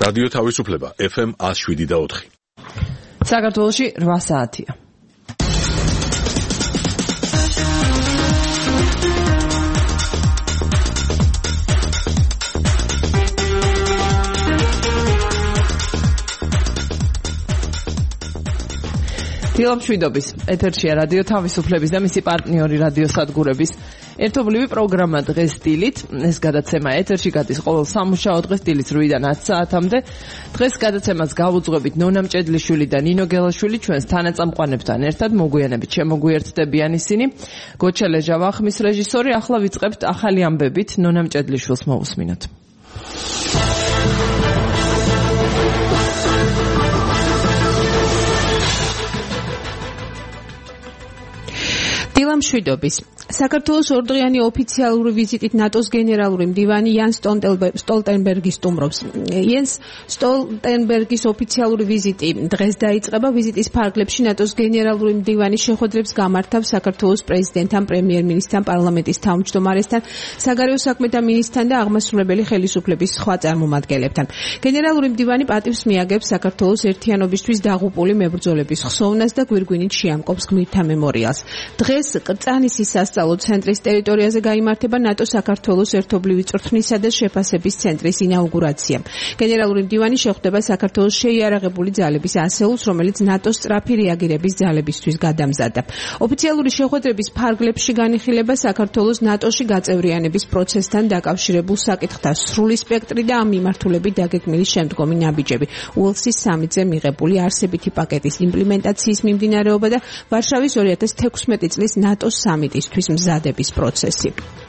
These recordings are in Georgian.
რადიო თავისუფლება FM 107.4. საქართველოში 8 საათია. დილამშვიდობის ეთერშია რადიო თავისუფლების და მისი პარტნიორი რადიო სადგურების ერთობლივი პროგრამა დღეს დილით. ეს გადაცემა ეთერში გადის ყოველ სამუშაო დღეს დილით 8-დან 10 საათამდე. დღეს გადაცემას გავუძღვებით ნონა მჭედლიშვილი და ნინო გელაშვილი ჩვენს თანაწამყვანებთან ერთად. მოგვიანებით შემოგვიერთდებიან ისინი. გოჩა ლეჟავა ხმის რეჟისორი. ახლა ვიწყებთ ახალი ამბებით. ნონა მჭედლიშვილს მოусმინოთ. დილამშვიდობის. საქართველოს ორდღიანი ოფიციალური ვიზიტით ნატოს გენერალური მდივანი იანს სტოლტენბერგი სტუმრობს. იანს სტოლტენბერგის ოფიციალური ვიზიტი დღეს დაიწყება. ვიზიტის ფარგლებში ნატოს გენერალური მდივანი შეხვედრებს გამართავს საქართველოს პრეზიდენტთან, პრემიერ-მინისტრთან, პარლამენტის თავმჯდომარესთან, საგარეო საქმეთა მინისტრთან და აღმასრულებელი ხელისუფლების სხვა წარმომადგენლებთან. გენერალური მდივანი პატივს მიაგებს საქართველოს ერთიანობისთვის დაღუპული მებრძოლების ხსოვნას და გვირგვინით შეამკობს გმირთა მემორიალს. დღეს კრწანისის სასწავლო ცენტრის ტერიტორიაზე გაიმართება ნატო-საქართველოს ერთობლივი წვრთნისა და შეფასების ცენტრის ინაუგურაცია. გენერალური მდივანი შეხვდება საქართველოს შეიარაღებული ძალების ასეულს, რომელიც ნატოს სწრაფი რეაგირების ძალებისთვის გადამზადდა. ოფიციალური შეხვედრების ფარგლებში განიხილება საქართველოს ნატოში გაწევრიანების პროცესთან დაკავშირებულ საკითხთა სრული სპექტრი და ამ მიმართულებით დაგეგმილი შემდგომი ნაბიჯები. უელსის სამიტზე მიღებული არსებითი პაკეტის იმპლემენტაციის მიმდინარეობა და ვარშავის 2016 წლის ნატოს სამიტისთვის მზადების პროცესი.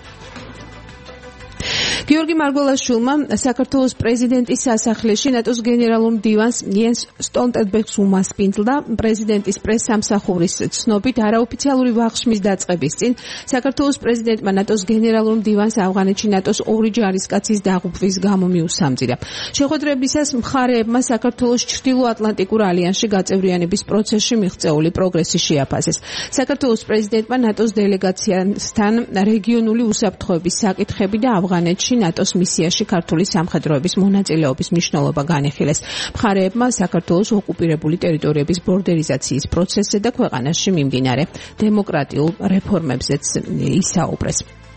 გიორგი მარგველაშვილმა საქართველოს პრეზიდენტის სასახლეში ნატოს გენერალურ მდივანს იენს სტოლტენბერგს უმასპინძლა. პრეზიდენტის პრესსამსახურის ცნობით არაოფიციალური ვახშმის დაწყების წინ საქართველოს პრეზიდენტმა ნატოს გენერალურ მდივანს ავღანეთში ნატოს 2 ჯარისკაცის დაღუპვის გამო მიუსამძირა. შეხვედრებისას მხარეებმა საქართველოს ჩრდილო-ატლანტიკურ ალიანსში გაწევრიანების პროცესში მიღწეული პროგრესი შეაფასეს. საქართველოს პრეზიდენტმა ნატოს დელეგაციასთან რეგიონული უსაფრთხოების საკითხები და ავღანეთში ნატოს მისიაში ქართული სამხედროების მონაწილეობის მნიშვნელობა განიხილეს. მხარეებმა საქართველოს ოკუპირებული ტერიტორიების ბორდერიზაციის პროცესზე და ქვეყანაში მიმდინარე დემოკრატიულ რეფორმებზეც ისაუბრეს.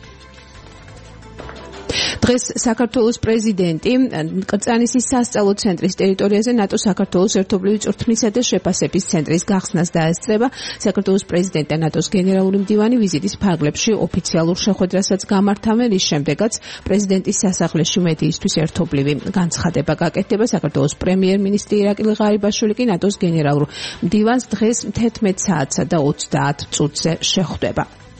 დღეს საქართველოს პრეზიდენტი კრწანისის სასწავლო ცენტრის ტერიტორიაზე ნატო-საქართველოს ერთობლივი წვრთნისა და შეფასების ცენტრის გახსნას დაესწრება. საქართველოს პრეზიდენტი და ნატოს გენერალური მდივანი ვიზიტის ფარგლებში ოფიციალურ შეხვედრასაც გამართავენ, რის შემდეგაც პრეზიდენტის სასახლეში მედიისთვის ერთობლივი განცხადება გაკეთდება. საქართველოს პრემიერ-მინისტრი ირაკლი ღარიბაშვილი კი ნატოს გენერალურ მდივანს დღეს 11 საათსა და 30 წუთზე შეხვდება.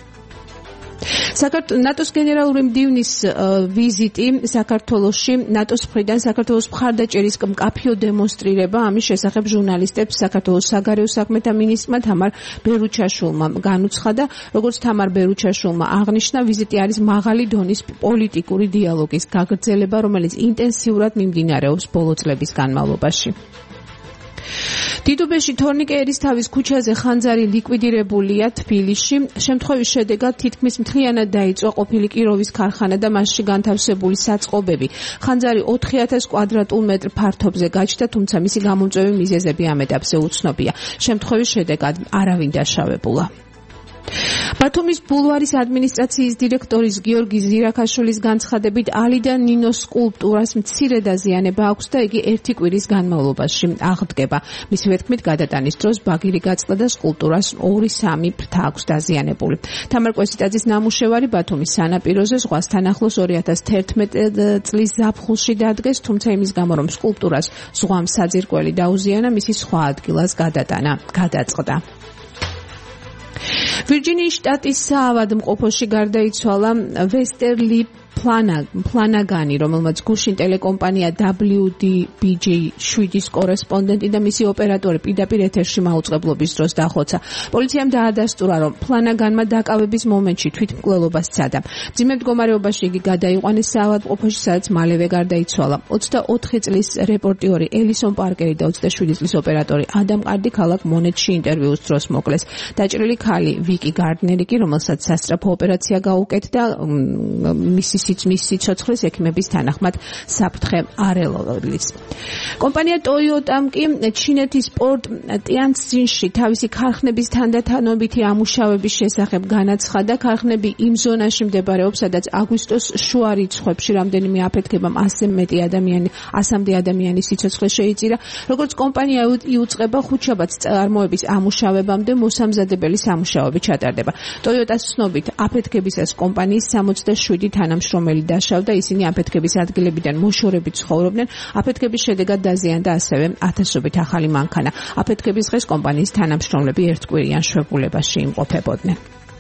ნატოს გენერალური მდივნის ვიზიტი საქართველოში ნატოს მხრიდან საქართველოს მხარდაჭერის მკაფიო დემონსტრირება. ამის შესახებ ჟურნალისტებს საქართველოს საგარეო საქმეთა მინისტრმა თამარ ბერუჩაშვილმა განუცხადა. როგორც თამარ ბერუჩაშვილმა აღნიშნა, ვიზიტი არის მაღალი დონის პოლიტიკური დიალოგის გაგრძელება, რომელიც ინტენსიურად მიმდინარეობს ბოლო წლების განმავლობაში. დიდუბეში თორნიკე ერისთავის ქუჩაზე ხანძარი ლიკვიდირებულია თბილისში. შემთხვევის შედეგად თითქმის მთლიანად დაიწვა ყოფილი კიროვის ქარხანა და მასში განთავსებული საწყობები. ხანძარი 4000 კვადრატულ მეტრ ფართობზე გაჩნდა, თუმცა მისი გამომწვევი მიზეზები ამ ეტაპზე უცნობია. შემთხვევის შედეგად არავინ დაშავებულა. ბათუმის ბულვარის ადმინისტრაციის დირექტორის გიორგი ზირაქაშვილის განცხადებით ალიდა ნინოს სკულპტურას მცირე დაზიანება აქვს და იგი 1 კვირის განმავლობაში აღდგება. მისი თქმით, გადატანის დროს ბაგირი გაწდა და სკულპტურას 2-3 ფრთა აქვს დაზიანებული. თამარ კვესიტაძის ნამუშევარი ბათუმის სანაპიროზე ზღვასთან ახლოს 2011 წლის ზაფხულში დადგეს, თუმცა იმის გამო, რომ სკულპტურას ზღვამ საძირკველი დაუზიანა, მისი სხვა ადგილას გადატანა გადაწყდა. ვირჯინიის შტატის საავადმყოფოში გარდაიცვალა ვესტერლი ფლანაგანი, რომელმაც გუშინ ტელეკომპანია WDBJ-7-ის კორესპონდენტი და მისი ოპერატორი პირდაპირ ეთერში მაუწყებლობის დროს დახოცა. პოლიციამ დაადასტურა, რომ ფლანაგანმა დაკავების მომენტში თვითმკვლელობა სცადა. მძიმე მდგომარეობაში იგი გადაიყვანეს საავადმყოფოში, სადაც მალევე გარდაიცვალა. 24 წლის რეპორტიორი ელისონ პარკერი და 27 წლის ოპერატორი ადამ ყარდი ქალაქ მონეტში ინტერვიუს დროს მოკლეს. დაჭრილი ქალი ვიკი გარდნერი კი, რომელსაც სასწრაფო ოპერაცია გაუკეთდა, მისი მის სიცოცხლეს ექიმების თანახმად საფრთხე არ ელოდის. კომპანია Toyota-მ კი ჩინეთის პორტ ტიანცძინში თავისი ქარხნების თანდათანობითი ამუშავების შესახებ განაცხადა. ქარხნები იმ ზონაში მდებარეობს, სადაც აგვისტოს შუა რიცხვებში რამდენიმე აფეთქებამ 100-მდე ადამიანის სიცოცხლე შეიწირა. როგორც კომპანია იუწყება ხუთშაბათს წარმოების ამუშავებამდე მოსამზადებელი სამუშაოები ჩატარდება. Toyota-s ცნობით აფეთქებისას კომპანიის 67 თანამშრომელი დაშავდა, ისინი აფეთქების ადგილებიდან მოშორებით ცხოვრობდნენ. აფეთქების შედეგად დაზიანდა ასევე ათასობით ახალი მანქანა. აფეთქების დღეს კომპანიის თანამშრომლები ერთკვირიან შვებულებაში იმყოფებოდნენ.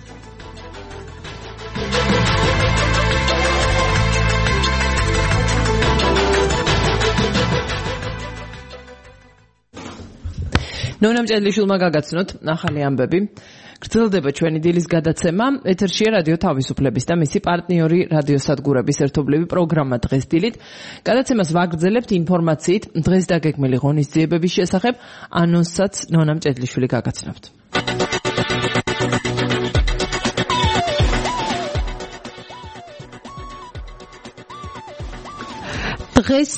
ნონამ ჭედლიშვილმა გაგაცნოთ ახალი ამბები. გრძელდება ჩვენი დილის გადაცემა. ეთერშია რადიო თავისუფლების და მისი პარტნიორი რადიოსადგურების ერთობლივი პროგრამა დღეს დილით. გადაცემას ვაგრძელებთ ინფორმაციით დღეს დაგეგმილი ღონისძიებების შესახებ. ანონსსაც ნონამ ჭედლიშვილი გაგაცნობთ. დღეს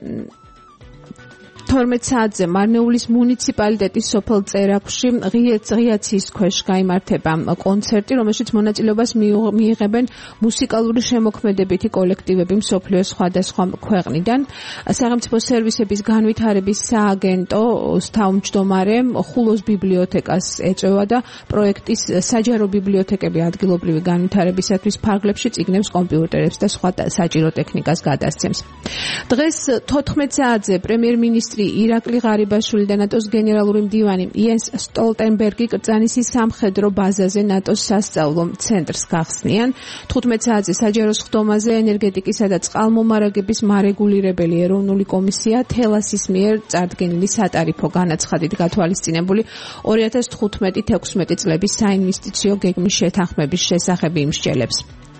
12 საათზე მარნეულის მუნიციპალიტეტის სოფელ წერაქვში ღიაცის ქვეშ გაიმართება კონცერტი, რომელშიც მონაწილეობას მიიღებენ მუსიკალური შემოქმედებითი კოლექტივები მსოფლიოს სხვადასხვა ქვეყნიდან. სახელმწიფო სერვისების განვითარების სააგენტოს თავმჯდომარე ხულოს ბიბლიოთეკას ეწევა და პროექტის საჯარო ბიბლიოთეკები ადგილობრივი განვითარებისათვის ფარგლებში წიგნებს, კომპიუტერებს და სხვა საჭირო ტექნიკას გადასცემს. დღეს 14 საათზე პრემიერ-მინისტრი ირაკლი ღარიბაშვილი და ნატოს გენერალური მდივანი იენს სტოლტენბერგი კრწანისის სამხედრო ბაზაზე ნატოს სასწავლო ცენტრს გახსნიან. 15 საათზე საჯარო სხდომაზე ენერგეტიკისა და წყალმომარაგების მარეგულირებელი ეროვნული კომისია თელასის მიერ წარდგენილი სატარიფო განაცხადით გათვალისწინებული 2015-16 წლების საინვესტიციო გეგმის შეთანხმების შესახებ იმსჯელებს.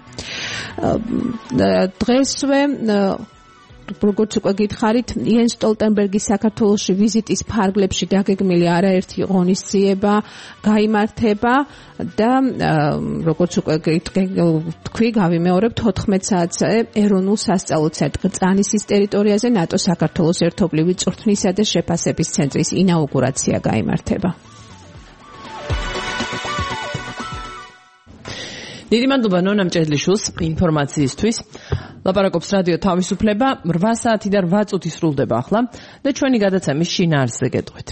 დღესვე როგორც უკვე გითხარით, იენს სტოლტენბერგის საქართველოში ვიზიტის ფარგლებში დაგეგმილი არაერთი ღონისძიება გაიმართება და როგორც უკვე თქვი, გავიმეორებ 14 საათზე ეროვნულ სასწავლო ცენტრ წანისის ტერიტორიაზე ნატოს საქართველოს ერთობლივი წვრთნისა და შეფასების ცენტრის ინაუგურაცია გაიმართება. დიდი მადლობა ნონამ ჭედლიშვილს ინფორმაციისთვის. ლაპარაკობს რადიო თავისუფლება. 8 საათი და 8 წუთი სრულდება ახლა და ჩვენი გადაცემის შინაარსზე გეტყვით.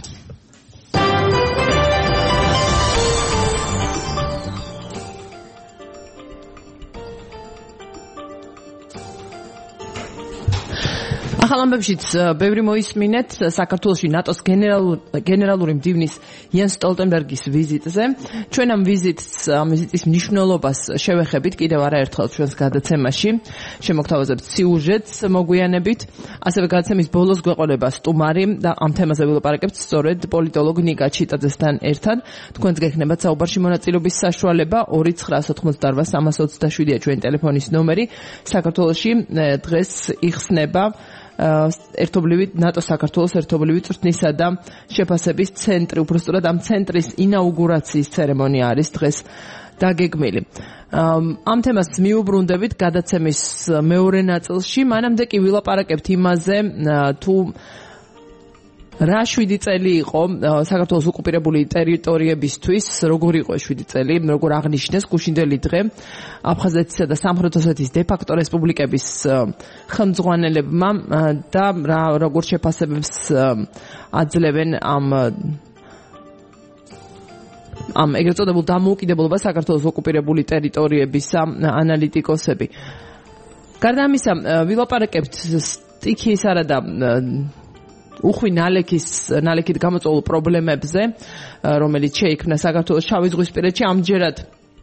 ახალ ამბებშიც ბევრი მოისმინეთ საქართველოში ნატოს გენერალური მდივნის იენს სტოლტენბერგის ვიზიტზე. ჩვენ ამ ვიზიტის მნიშვნელობას შევეხებით კიდევ არაერთხელ ჩვენს გადაცემაში. შემოგთავაზებთ სიუჟეტს მოგვიანებით. ასევე გადაცემის ბოლოს გვეყოლება სტუმარი და ამ თემაზე ვილაპარაკებთ სწორედ პოლიტოლოგ ნიკა ჩიტაძესთან ერთად. თქვენს გექნებათ საუბარში მონაწილეობის საშუალება 2988327-ია ჩვენი ტელეფონის ნომერი. საქართველოში დღეს იხსნება ნატოს საქართველოს ერთობლივი წვრთნისა და შეფასების ცენტრი. უბრალოდ ამ ცენტრის ინაუგურაციის ცერემონია არის დღეს დაგეგმილი. ამ თემას მიუბრუნდებით გადაცემის მეორე ნაწილში. მანამდე კი ვილაპარაკებთ იმაზე, თუ რა 7 წელი იყო საქართველოს ოკუპირებული ტერიტორიებისთვის, როგორ იყო 7 წელი, როგორ აღნიშნეს გუშინდელი დღე აფხაზეთისა და სამხრეთ ოსეთის დე-ფაქტო რესპუბლიკების ხელმძღვანელებმა და როგორ შეფასებებს აძლევენ ამ ეგრეთ წოდებულ დამოუკიდებლობას საქართველოს ოკუპირებული ტერიტორიების ანალიტიკოსები. გარდა ამისა, ვილაპარაკებთ სტიქიისა და უხვი ნალექით გამოწვეულ პრობლემებზე, რომელიც შეიქმნა საქართველოს შავი ზღვისპირეთში. ამჯერად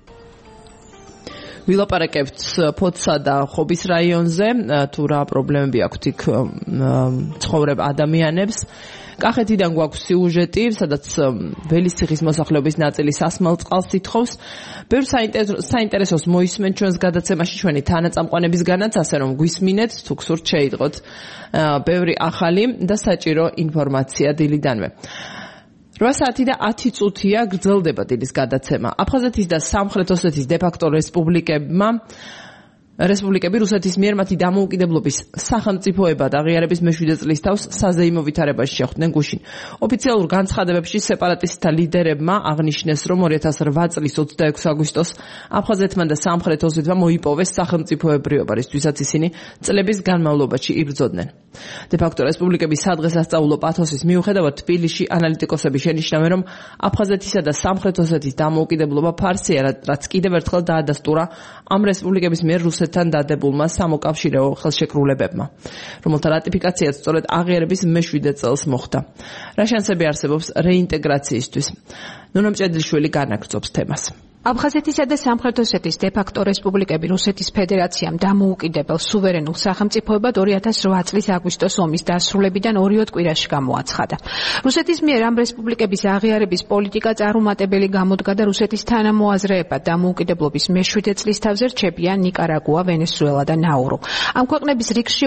ვილაპარაკებთ ფოთსა და ხობის რაიონზე, თუ რა პრობლემები აქვთ იქ ცხოვრებ ადამიანებს. კახეთიდან გვაქვს სიუჟეტი, სადაც ველისციხის მოსახლეობის ნაწილი სასმელ წყალს ითხოვს. ბევრ საინტერესოს მოისმენ ჩვენს გადაცემაში ჩვენი თანაწამყვანებისგანაც, ასე რომ გვისმინეთ, თუ გსურთ შეიტყოთ ბევრი ახალი და საჭირო ინფორმაცია დილიდანვე. 8 საათი და 10 წუთია გრძელდება დილის გადაცემა. აფხაზეთის და სამხრეთ ოსეთის დე-ფაქტო რესპუბლიკებმა რესპუბლიკები რუსეთის მიერ მათი დამოუკიდებლობის სახელმწიფოებად აღიარების მე-7 წლის თავს საზეიმო ვითარებაში შეხვდნენ გუშინ. ოფიციალურ განცხადებებში სეპარატისტთა ლიდერებმა აღნიშნეს, რომ 2008 წლის 26 აგვისტოს აფხაზეთმა და სამხრეთ ოსეთმა მოიპოვეს სახელმწიფოებრიობა, რისთვისაც ისინი წლების განმავლობაში იბრძოდნენ. დე-ფაქტო რესპუბლიკების სადღესასწაულო პათოსის მიუხედავად თბილისში ანალიტიკოსები შენიშნავენ, რომ აფხაზეთისა და სამხრეთ ოსეთის დამოუკიდებლობა ფარსია, რაც კიდევ ერთხელ დაადასტურა ამ რესპუბლიკების მიერ რუსეთთან დადებულმა სამოკავშირეო ხელშეკრულებებმა, რომელთა რატიფიკაციაც სწორედ აღიარების მე-7 წელს მოხდა. რა შანსები არსებობს რეინტეგრაციისთვის? ნუნა მჭედლიშვილი განაგრძობს თემას. აფხაზეთისა და სამხრეთ ოსეთის დე-ფაქტო რესპუბლიკები რუსეთის ფედერაციამ დამოუკიდებელ სუვერენულ სახელმწიფოებად 2008 წლის აგვისტოს ომის დასრულებიდან 2 კვირაში გამოაცხადა. რუსეთის მიერ ამ რესპუბლიკების აღიარების პოლიტიკა წარუმატებელი გამოდგა და რუსეთის თანამოაზრეებად დამოუკიდებლობის მე-7 წლის თავზე რჩებიან ნიკარაგუა, ვენესუელა და ნაურუ. ამ ქვეყნების რიგში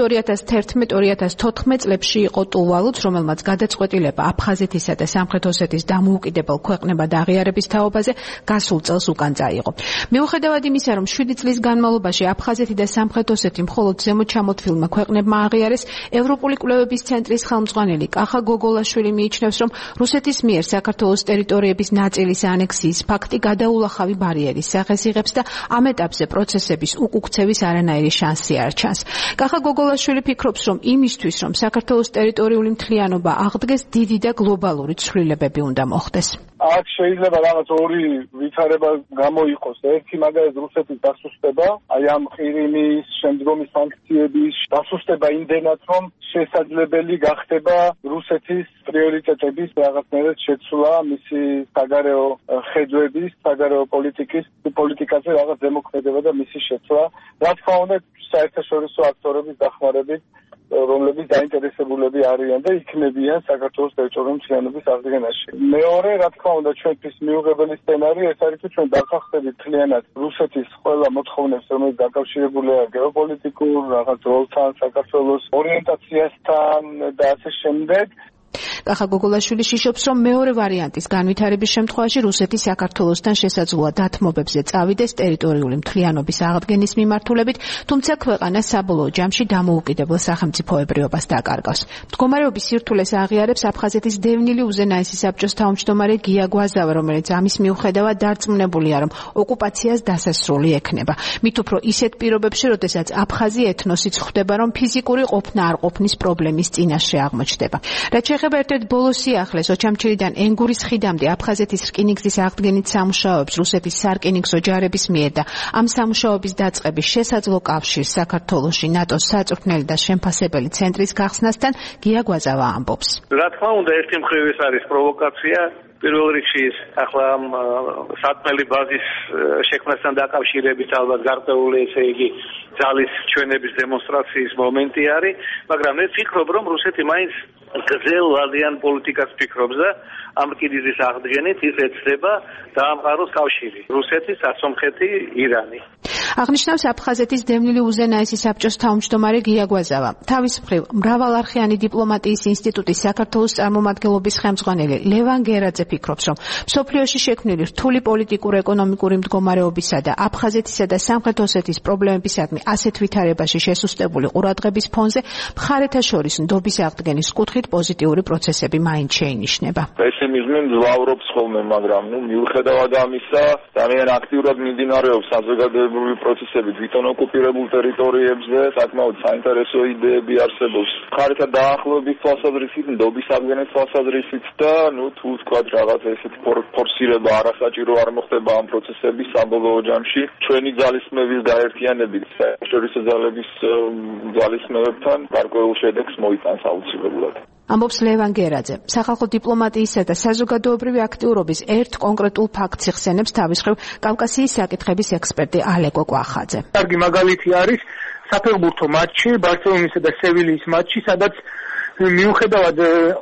2011-2014 წლებში იყო ტუვალუც, რომელმაც გადაწყვეტილება აფხაზეთისა და სამხრეთ ოსეთის დამოუკიდებელ ქვეყნებად აღიარების თაობაზე გასულ წელს უკან წაიღო. მიუხედავად იმისა, რომ 7 წლის განმავლობაში აფხაზეთი და სამხრეთ ოსეთი მხოლოდ ზემოჩამოთვლილმა ქვეყნებმა აღიარეს, ევროპული კვლევების ცენტრის ხელმძღვანელი კახა გოგოლაშვილი მიიჩნევს, რომ რუსეთის მიერ საქართველოს ტერიტორიების ნაწილის ანექსიის ფაქტი გადაულახავი ბარიერის სახეს იღებს და ამ ეტაპზე პროცესების უკუქცევის არანაირი შანსი არ ჩანს. კახა გოგოლაშვილი ფიქრობს, რომ იმისთვის, რომ საქართველოს ტერიტორიული მთლიანობა აღდგეს, დიდი და გლობალური ცვლილებები უნდა მოხდეს. აქ შეიძლება რაღაც ორი ვითარება გამოიყოს. ერთი მაგალითად რუსეთის დასუსტება, აი ამ ყირიმის შემდგომი სანქციების დასუსტება იმდენად, რომ შესაძლებელი გახდება რუსეთის პრიორიტეტების რაღაცნაირად შეცვლა, მისი საგარეო ხედვების, საგარეო პოლიტიკაზე რაღაც ზემოქმედება და მისი შეცვლა. რა თქმა უნდა, საერთაშორისო აქტორების დახმარებით, რომლებიც დაინტერესებულები არიან და იქნებიან საქართველოს ტერიტორიული მთლიანობის აღდგენაში. მეორე, რა თქმა უნდა, ჩვენთვის მიუღებელი სცენარი ეს არის, რომ ჩვენ დავხახდებით მთლიანად რუსეთის ყველა მოთხოვნებს, რომელიც დაკავშირებულია გეოპოლიტიკურ რაღაც როლთან, საქართველოს ორიენტაციასთან და ასე შემდეგ. კახა გოგოლაშვილი შიშობს, რომ მეორე ვარიანტის განვითარების შემთხვევაში რუსეთი საქართველოსთან შესაძლოა დათმობებზე წავიდეს ტერიტორიული მთლიანობის აღდგენის მიმართულებით, თუმცა ქვეყანა საბოლოო ჯამში დამოუკიდებელ სახელმწიფოებრიობას დაკარგავს. მდგომარეობის სირთულეს აღიარებს აფხაზეთის დევნილი უზენაესი საბჭოს თავმჯდომარე გია გვაზავა, რომელიც ამის მიუხედავად დარწმუნებულია, რომ ოკუპაციას დასასრული ექნება. მით უფრო ისეთ პირობებში, როდესაც აფხაზი ეთნოსიც ხვდება, რომ ფიზიკური ყოფნა არ ყოფნის პრობლემის წინაშე აღმოჩნდება. რაც შეეხება ერთ-ერთ ბოლოს სიახლეს ოჩამჩირიდან ენგურის ხიდამდე აფხაზეთის რკინიგზის აღდგენით სამუშაოებს რუსეთის სარკინიგზო ჯარების მიერ და ამ სამუშაოების დაწყების შესაძლო კავშირს საქართველოში ნატოს საწვრთნელი და შემფასებელი ცენტრის გახსნასთან გია გვაზავა ამბობს. რა თქმა უნდა, ერთი მხრივ ეს არის პროვოკაცია. პირველ რიგში ახლა ამ საწვრთნელი ბაზის შექმნასთან დაკავშირებით ალბათ გარკვეული ესე იგი ძალის ჩვენების დემონსტრაციის მომენტი არის, მაგრამ მე ვფიქრობ, რომ რუსეთი მაინც გრძელ ვადიან პოლიტიკას ფიქრობს და ამ რკინიგზის აღდგენით ის ეცდება დაამყაროს კავშირი რუსეთი, სასომხეთი, ირანი. აღნიშნავს აფხაზეთის დევნილი უზენაესი საბჭოს თავმჯდომარე გია გვაზავა. თავის მხრივ მრავალარხიანი დიპლომატიის ინსტიტუტის საქართველოს წარმომადგენლობის ხელმძღვანელი ლევან გერაძე ფიქრობს, რომ მსოფლიოში შექმნილი რთული პოლიტიკურ-ეკონომიკური მდგომარეობისა და აფხაზეთისა და სამხრეთ ოსეთის პრობლემებისადმი ასეთ ვითარებაში შესუსტებული ყურადღების ფონზე მხარეთა შორის ნდობის აღდგენის კუთხით პოზიტიური პროცესები მაინც შეინიშნება. პესიმიზმი მძლავრობს ხოლმე, მაგრამ მიუხედავად ამისა, ძალიან აქტიურად მიმდინარეობს საზოგადოებრივი პროცესები თვითონ ოკუპირებულ ტერიტორიებზე, საკმაოდ საინტერესო იდეები არსებობს. მხარეთა დაახლოების თვალსაზრისით, ნდობის აღდგენის თვალსაზრისით და თუ ვთქვათ რაღაც ესეთი ფორსირება არასაჭირო არ მოხდება ამ პროცესების საბოლოო ჯამში. ჩვენი ძალისხმევის გაერთიანებით საერთაშორისო ძალების ძალისხმევებთან გარკვეულ შედეგს მოიტანს აუცილებლად. ამბობს ლევან გერაძე. სახალხო დიპლომატიისა და საზოგადოებრივი აქტიურობის ერთ კონკრეტულ ფაქტს იხსენებს თავის მხრივ კავკასიის საკითხების ექსპერტი ალეკო კვახაძე. კარგი მაგალითი არის საფეხბურთო მატჩი, ბარსელონისა და სევილიის მატჩი, სადაც მიუხედავად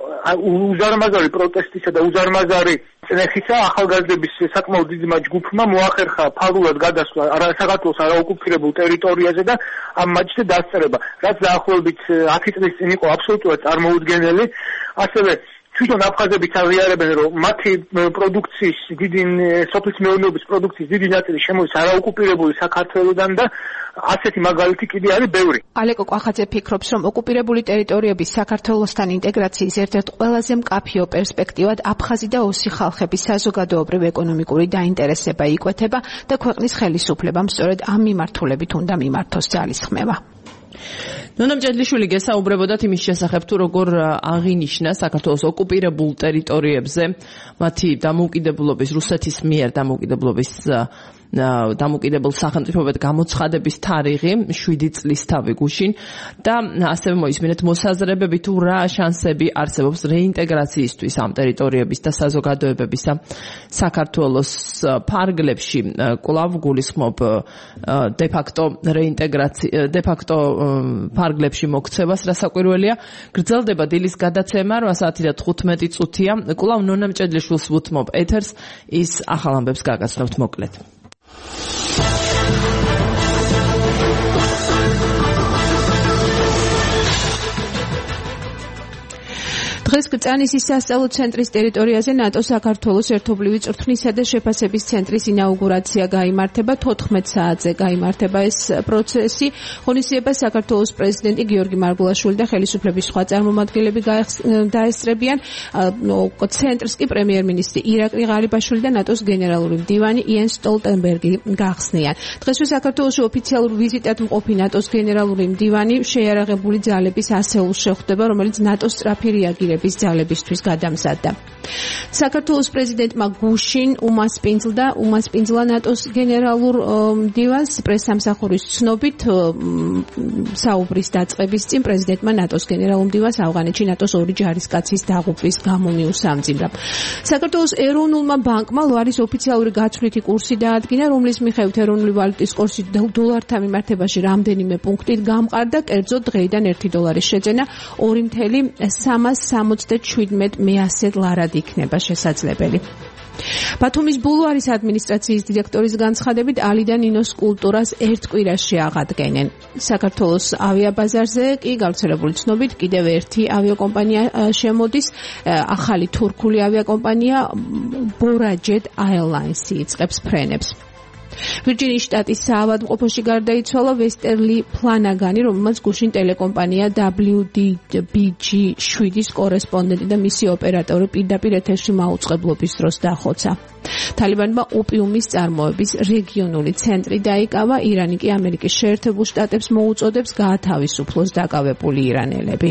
უზარმაზარი პროტესტისა და უზარმაზარი წნეხისა ახალგაზრდების საკმაოდ დიდმა ჯგუფმა მოახერხა ფარულად გადასვლა საქართველოს არაოკუპირებულ ტერიტორიაზე და ამ მატჩზე დასწრება, რაც დაახლოებით 10 წლის წინ იყო აბსოლუტურად წარმოუდგენელი. ასევე თვითონ აფხაზებიც აღიარებენ, რომ მათი პროდუქციის დიდი სოფლის მეურნეობის პროდუქციის დიდი ნაწილი შემოდის არაოკუპირებული საქართველოდან და ასეთი მაგალითი კიდე არის ბევრი. ალეკო კვახაძე ფიქრობს, რომ ოკუპირებული ტერიტორიების საქართველოსთან ინტეგრაციის ერთ-ერთ ყველაზე მკაფიო პერსპექტივად აფხაზი და ოსი ხალხების საზოგადოებრივ ეკონომიკური დაინტერესება იკვეთება და ქვეყნის ხელისუფლებამ სწორედ ამ მიმართულებით უნდა მიმართოს ძალისხმევა. ნონამ ჭედლიშვილი გესაუბრებოდათ იმის შესახებ, თუ როგორ აღინიშნა საქართველოს ოკუპირებულ ტერიტორიებზე მათი დამოუკიდებლობის, რუსეთის მიერ დამოუკიდებელ სახელმწიფოებად გამოცხადების თარიღი 7 წლის თავი გუშინ და ასევე მოისმინეთ მოსაზრებები თუ რა შანსები არსებობს რეინტეგრაციისთვის ამ ტერიტორიების და საზოგადოებებისა საქართველოს ფარგლებში. კვლავ გულისხმობ de facto ფარგლებში მოქცევას, რასაკვირველია გრძელდება დილის გადაცემა 8 საათი და 15 წუთია. კვლავ ნონამ ჭედლიშვილს ვუთმობ ეთერს, ის ახალ ამბებს გაგაცნობთ მოკლედ. დღეს კრწანისის სასწავლო ცენტრის ტერიტორიაზე ნატო საქართველოს ერთობლივი წვრთნისა და შეფასების ცენტრის ინაუგურაცია გაიმართება 14 საათზე გაიმართება ეს პროცესი. ღონისძიებას საქართველოს პრეზიდენტი გიორგი მარგულაშვილი და ხელისუფლების სხვა წარმომადგენლები დაესწრებიან. ცენტრს კი პრემიერ-მინისტრი ირაკლი ღარიბაშვილი და ნატოს გენერალური მდივანი იენს სტოლტენბერგი გახსნიან. დღესვე საქართველოში ოფიციალურ ვიზიტად მყოფი ნატოს გენერალური მდივანი შეიარაღებული ძალების ასეულს შეხვდება, რომელიც ნატოს სწრაფი რეაგირების ძალებისთვის გადამზადდა. საქართველოს პრეზიდენტმა გუშინ უმასპინძლა ნატოს გენერალურ მდივანს პრესსამსახურის ცნობით საუბრის დაწყების წინ პრეზიდენტმა ნატოს გენერალურ მდივანს ავღანეთში ნატოს 2 ჯარისკაცის დაღუპვის გამო მიუსამძიმრა. საქართველოს ეროვნულმა ბანკმა ლარის ოფიციალური გაცვლითი კურსი დაადგინა, რომლის მიხედვით ეროვნული ვალუტის კურსი დოლართან მიმართებაში რამდენიმე პუნქტით გამყარდა, კერძოდ დღეიდან $1 შეძენა 2.377 ლარად იქნება შესაძლებელი. ბათუმის ბულვარის ადმინისტრაციის დირექტორის განცხადებით ალი და ნინოს კულტურას ერთ კვირაში აღადგენენ. საქართველოს ავიაბაზარზე კი გავრცელებული ცნობით კიდევ ერთი ავიაკომპანია შემოდის. ახალი თურქული ავიაკომპანია Borajet Airlines იწყებს ფრენებს. ვირჯინიის შტატის საავადმყოფოში გარდაიცვალა ვესტერლი ფლანაგანი, რომელმაც გუშინ ტელეკომპანია WDBG-7-ის კორესპონდენტი და მისი ოპერატორი პირდაპირ ეთერში მაუწყებლობის დროს დახოცა. თალიბანმა ოპიუმის წარმოების რეგიონული ცენტრი დაიკავა, ირანი კი ამერიკის შეერთებულ შტატებს მოუწოდებს გაათავისუფლოს დაკავებული ირანელები.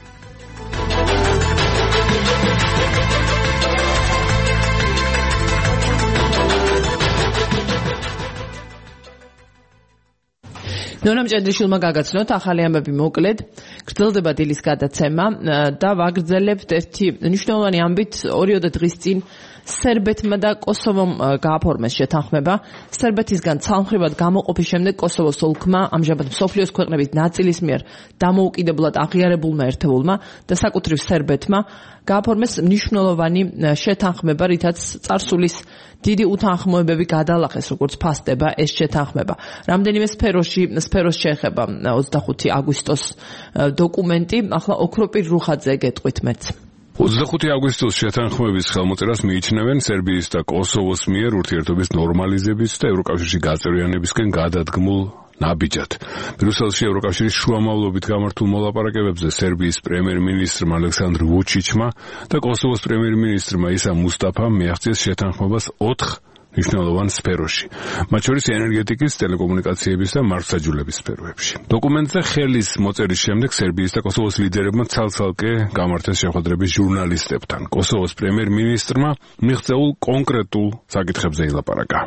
ნონამ ჭედლიშვილმა გაგაცნოთ ახალი ამბები მოკლედ. გრძელდება დილის გადაცემა და ვაგრძელებთ ერთი მნიშვნელოვანი ამბით 2 დღის წინ სერბეთმა და კოსოვომ გააფორმეს შეთანხმება. სერბეთისგან ცალმხრივად გამოყოფის შემდეგ კოსოვოს ოლქმა ამჟამად მსოფლიოს ქვეყნების ნაწილის მიერ დამოუკიდებლად აღიარებულმა ერთეულმა და საკუთრივ სერბეთმა გააფორმეს მნიშვნელოვანი შეთანხმება, რითაც წარსულის დიდი უთანხმოებები გადალახეს, როგორც ფასდება ეს შეთანხმება. რამდენიმე სფეროს შეეხება 25 აგვისტოს დოკუმენტი. ახლა ოქროპირ რუხაძე გეტყვით მეც. 25 აგვისტოს შეთანხმების ხელმოწერას მიიჩნევენ სერბიის და კოსოვოს მიერ ურთიერთობის ნორმალიზების და ევროკავშირში გაწევრიანებისკენ გადადგმულ ნაბიჯად. ბრიუსელში ევროკავშირის შუამავლობით გამართულ მოლაპარაკებებზე სერბიის პრემიერ-მინისტრმა ალექსანდრ ვუჩიჩმა და კოსოვოს პრემიერ-მინისტრმა ისა მუსტაფამ მიაღწიეს შეთანხმებას 4 მნიშვნელოვან სფეროში, მათ შორის ენერგეტიკის, ტელეკომუნიკაციების და მართლმსაჯულების სფეროებში. დოკუმენტზე ხელის მოწერის შემდეგ სერბიის და კოსოვოს ლიდერებმა ცალ-ცალკე გამართეს შეხვედრები ჟურნალისტებთან. კოსოვოს პრემიერ-მინისტრმა მიღწეულ კონკრეტულ საკითხებზე ილაპარაკა.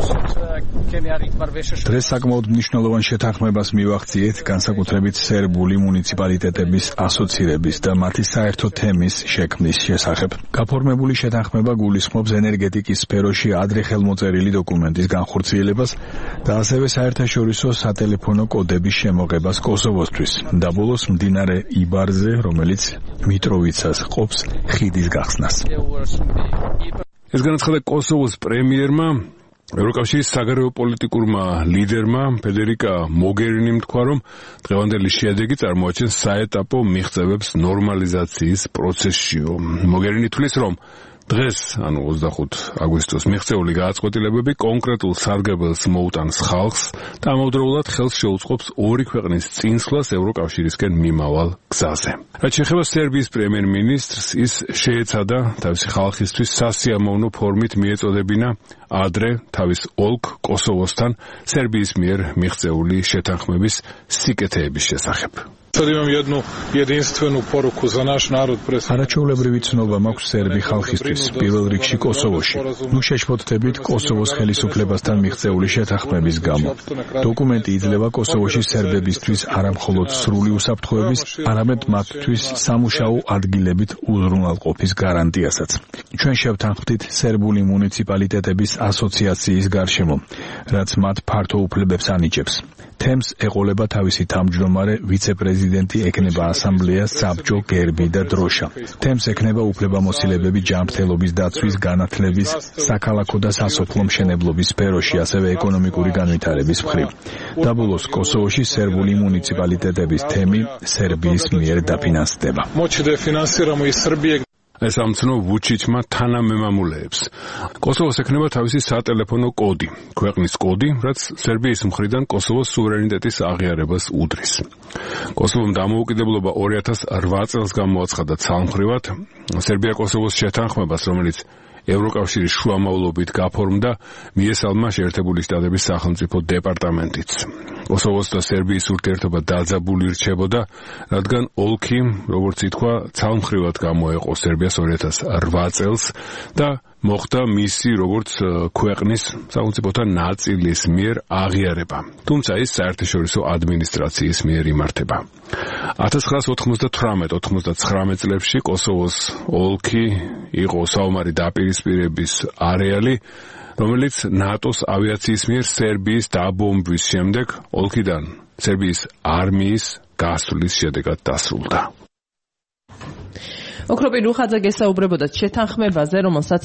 დღეს საკმაოდ მნიშვნელოვან შეთანხმებას მივახციეთ, განსაკუთრებით სერბული მუნიციპალიტეტების ასოცირების და მათი საერთო თემის შექმნის შესახებ. გაფორმებული შეთანხმება გულისხმობს ენერგეტიკის სფეროში ადრე ხელმოწერილი დოკუმენტის განხორციელებას და ასევე საერთაშორისო სატელეფონო კოდების შემოღებას კოსოვოსთვის და ბოლოს მდინარე იბარზე, რომელიც მიტროვიცას ყოფს, ხიდის გახსნას. ეს განაცხადა კოსოვოს პრემიერმა ევროკავშირის საგარეო პოლიტიკურმა ლიდერმა ფედერიკა მოგერინიმ თქვა, რომ დღევანდელი შედეგი წარმოაჩენს საეტაპო მიღწევებს ნორმალიზაციის პროცესშიო. მოგერინი თვლის, რომ დღეს, ანუ 25 აგვისტოს მიღწეული გადაწყვეტილებები კონკრეტულ სარგებელს მოუტანს ხალხს და ამავდროულად ხელს შეუწყობს ორი ქვეყნის წინსვლას ევროკავშირისკენ მიმავალ გზაზე. რაც შეეხება სერბიის პრემიერ-მინისტრს, ის შეეცადა თავისი ხალხისთვის სასიამოვნო ფორმით მიეწოდებინა ადრე თავის ოლქ კოსოვოსთან სერბიის მიერ მიღწეული შეთანხმების სიკეთეების შესახებ. არაჩვეულებრივი ცნობა მაქვს სერბი ხალხისთვის, პირველ რიგში კოსოვოში. ნუ შეშფოთდებით კოსოვოს ხელისუფლებასთან მიღწეული შეთანხმების გამო. დოკუმენტი იძლევა კოსოვოში სერბებისთვის არამხოლოდ სრული უსაფრთხოების, არამედ მათთვის სამუშაო ადგილებით უზრუნველყოფის გარანტიასაც. ჩვენ შევთანხმდით სერბული მუნიციპალიტეტების ასოციაციის გარშემო, რაც მათ ფართო უფლებებს ანიჭებს. თემს ეყოლება თავისი თავმჯდომარე ვიცე-პრეზიდენტი, ექნება ასამბლეა, საბჭო, გერბი და დროშა. თემს ექნება უფლებამოსილებები ჯანმრთელობის დაცვის, განათლების, საქალაქო და სასოფლო მშენებლობის სფეროში, ასევე ეკონომიკური განვითარების მხრივ. დაბოლოს კოსოვოში სერბული მუნიციპალიტეტების თემი სერბიის მიერ დაფინანსდება. ეს ამცნო ვუჩიჩმა თანამემამულეებს. კოსოვოს ექნება თავისი სატელეფონო კოდი, ქვეყნის კოდი, რაც სერბიის მხრიდან კოსოვოს სუვერენიტეტის აღიარებას უდრის. კოსოვომ დამოუკიდებლობა 2008 წელს გამოაცხადა ცალმხრივად. სერბია კოსოვოს შეთანხმებას, რომელიც ევროკავშირის შუამავლობით გაფორმდა, მიესალმა შეერთებული შტატების სახელმწიფო დეპარტამენტიც. კოსოვოს და სერბიის ურთიერთობა დაძაბული რჩებოდა, რადგან ოლქი, როგორც ითქვა, ცალმხრივად გამოეყო სერბიას 2008 წელს და მოხდა მისი როგორც ქვეყნის სახელმწიფოთა ნაწილის მიერ აღიარება. თუმცა ის საერთაშორისო ადმინისტრაციის მიერ იმართება. 1998-99 წლებში კოსოვოს ოლქი იყო საომარი დაპირისპირების არეალი, რომელიც ნატოს ავიაციის მიერ სერბიის დაბომბვის შემდეგ ოლქიდან სერბიის არმიის გასვლის შედეგად დასრულდა. ოქროპი რუხაძე გესაუბრებოდა შეთანხმებაზე, რომელსაც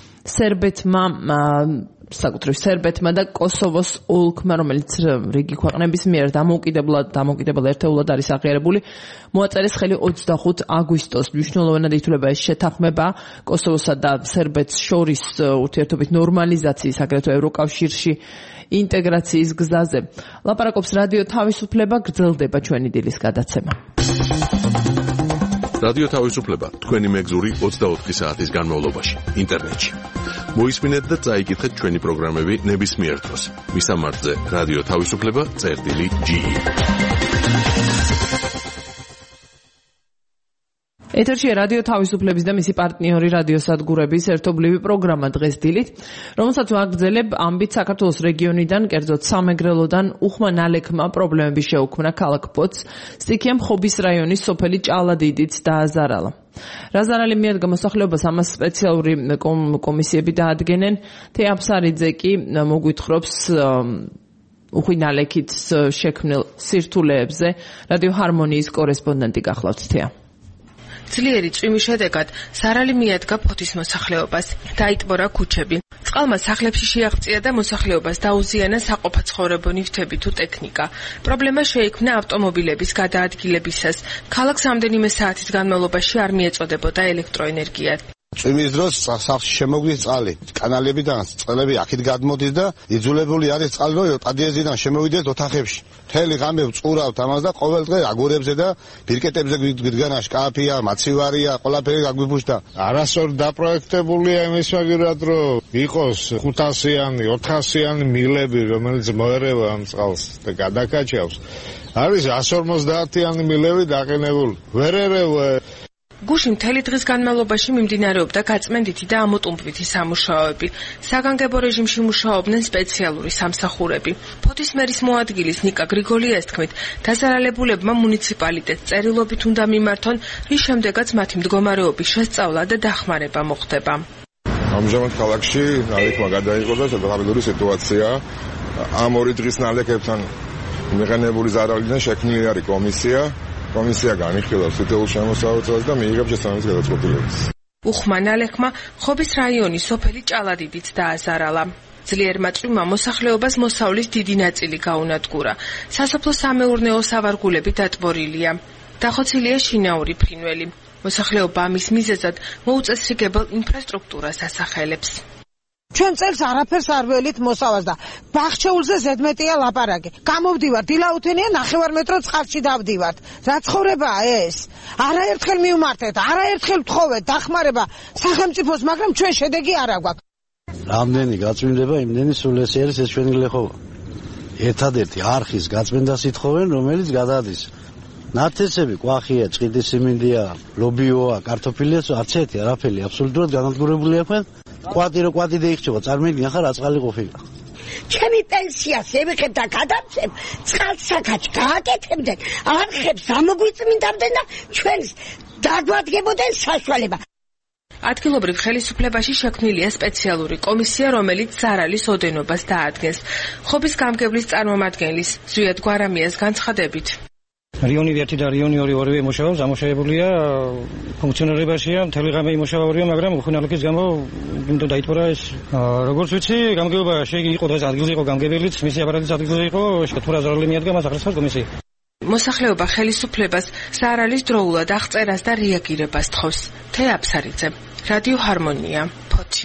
სერბეთმა და კოსოვოს ოლქმა, რომელიც რიგი ქვეყნების მიერ დამოუკიდებელ ერთეულად არის აღიარებული, მოაწერეს ხელი 25 აგვისტოს. მნიშვნელოვნად ითვლება ეს შეთანხმება კოსოვოსა და სერბეთს შორის ურთიერთობით ნორმალიზაციის, აგრეთვე ევროკავშირში ინტეგრაციის გზაზე. ლაპარაკობს რადიო თავისუფლება, გრძელდება ჩვენი დილის გადაცემა. რადიო თავისუფლება, თქვენი მეგზური 24 საათის განმავლობაში, ინტერნეტში. მოისმინეთ და წაიკითხეთ ჩვენი პროგრამები ნებისმიერ დროს. მისამართზე რადიო თავისუფლება.ge. ეთერშია რადიო თავისუფლების და მისი პარტნიორი რადიოსადგურების ერთობლივი პროგრამა დღეს დილით, რომელსაც ვაგრძელებ ამბით საქართველოს რეგიონიდან, კერძოდ სამეგრელოდან უხმა ნალექმა პრობლემები შეუქმნა ქალაქ პოც, სტიქიამ ხობის რაიონის სოფელი ჭალადიდიც დააზარალა. რა ზარალი მიადგა მოსახლეობას, ამას სპეციალური კომისიები დაადგენენ. თეაფსარიძე კი მოგვითხრობს უხვი ნალექით შექმნილ სირთულეებზე. რადიო ჰარმონიის კორესპონდენტი გახლავთ თეა. ძლიერი წვიმის შედეგად ზარალი მიადგა ფოთის მოსახლეობას, დაიტბორა ქუჩები. წყალმა სახლებში შეაღწია და მოსახლეობას დაუზიანა საყოფაცხოვრებო ნივთები თუ ტექნიკა. პრობლემა შეიქმნა ავტომობილების გადაადგილებისას. ქალაქს რამდენიმე საათის განმავლობაში არ მიეწოდებოდა ელექტროენერგია. წვიმის დროს სახლში შემოგვდის წყალი, კანალებიდან წყლები აქეთ გადმოდის და იძულებული არის წყალი რომ პადიეზიდან შემოვიდეს ოთახებში. მთელი ღამე ვწურავთ ამას და ყოველ დღე აგურებზე და ბირკეტებზე გვიდგანა შკაფია, მაცივარია, ყველაფერი გაგვიბუშდა. არასწორ დაპროექტებულია იმის მაგერად რომ იყოს 500-იანი, 400-იანი მილები, რომელიც მოერევა ამ წყალს და გადაკაჩავს. არის 150-იანი მილები დაყენებული. ვერ ერევა. გუში მთელი დღის განმავლობაში მიმდინარეობდა გაწმენდითი და ამოტუმბვითი სამუშაოები. საგანგებო რეჟიმში მუშაობდნენ სპეციალური სამსახურები. ფოთის მერის მოადგილის ნიკა გრიგოლიას თქმით, დაზარალებულებმა მუნიციპალიტეტს წერილობით უნდა მიმართონ, რის შემდეგაც მათი მდგომარეობის შესწავლა და დახმარება მოხდება. ამჟამად ქალაქში ნალექმა გადაიღო და საკმაოდ სიტუაცია. ამ ორი დღის ნალექებთან მიღებული ზარალიდან შექმნილი არის კომისია განიხილავს თითოეულ შემოსავალს და მიიღებს შესაბამის გადაწყვეტილებას. უხმა ნალექმა ხობის რაიონის სოფელი ჭალადიდიც დააზარალა. ძლიერმა წვიმმა მოსახლეობას მოსავლის დიდი ნაწილი გაუნადგურა. სასოფლო-სამეურნეო სავარგულები დატბორილია. დახოცილია შინაური ფრინველი. მოსახლეობა ამის მიზეზად მოუწესრიგებელ ინფრასტრუქტურას ასახელებს. ჩვენ წელს არაფერს არ ველით მოსავას და ბახჩეულზე ზედმეტია ლაპარაკი. გამოვდივართ დილაუთენია 9 მეტრო წყალში დავდივართ. რა ცხოვრებაა ეს? არაერთხელ მივმართეთ, არაერთხელ ვთხოვეთ დახმარება სახელმწიფოს, მაგრამ ჩვენ შედეგი არ აგვაქვს. რამდენი გაწმინდება, იმდენი სულესი არის ეს ჩვენი გლეხობა. ერთადერთი არხის გაწმენდას ითხოვენ, რომელიც გადადის. ნათესები, კვახია, წყიდი სიმინდია, ლობიოა, კარტოფილია, არც ერთი არაფერი აბსოლუტურად განადგურებული აქვთ. კვატი დაიხჭება, წარმოიდგინე ხა რა წყალი ყოფილა. ჩემი პენსიას ევიხებ და გადავცემ, წყალსაკაჩ გააკეთებდნენ, არხებს ამოგვიწმინდავდნენ და ჩვენს დაგვადგებოდნენ საშუალება. ადგილობრივ ხელისუფლებაში შექმნილია სპეციალური კომისია, რომელიც ზარალის ოდენობას დაადგენს. ხობის გამგებლის წარმომადგენლის ზვიად გვარამიას განცხადებით. რიონი 1 და რიონი 2 ორივე იმუშავებს, ამუშავებულია ფუნქციონირებაშია, მთელი ღამე იმუშავებია, მაგრამ უხუნალიკის გამო უნდა დაიტბორა ეს. როგორც ვიცი, გამგეობა იყო დღეს ადგილზე იყო გამგებელიც, მისი აპარატიც ადგილზე იყო, თუ რა ზარალი მიადგა მას ახალ კომისია. მოსახლეობა ხელისუფლებას ზარალის დროულად აღწერას და რეაგირებას თხოვს. თე აფსარიძე, რადიო ჰარმონია, ფოთი.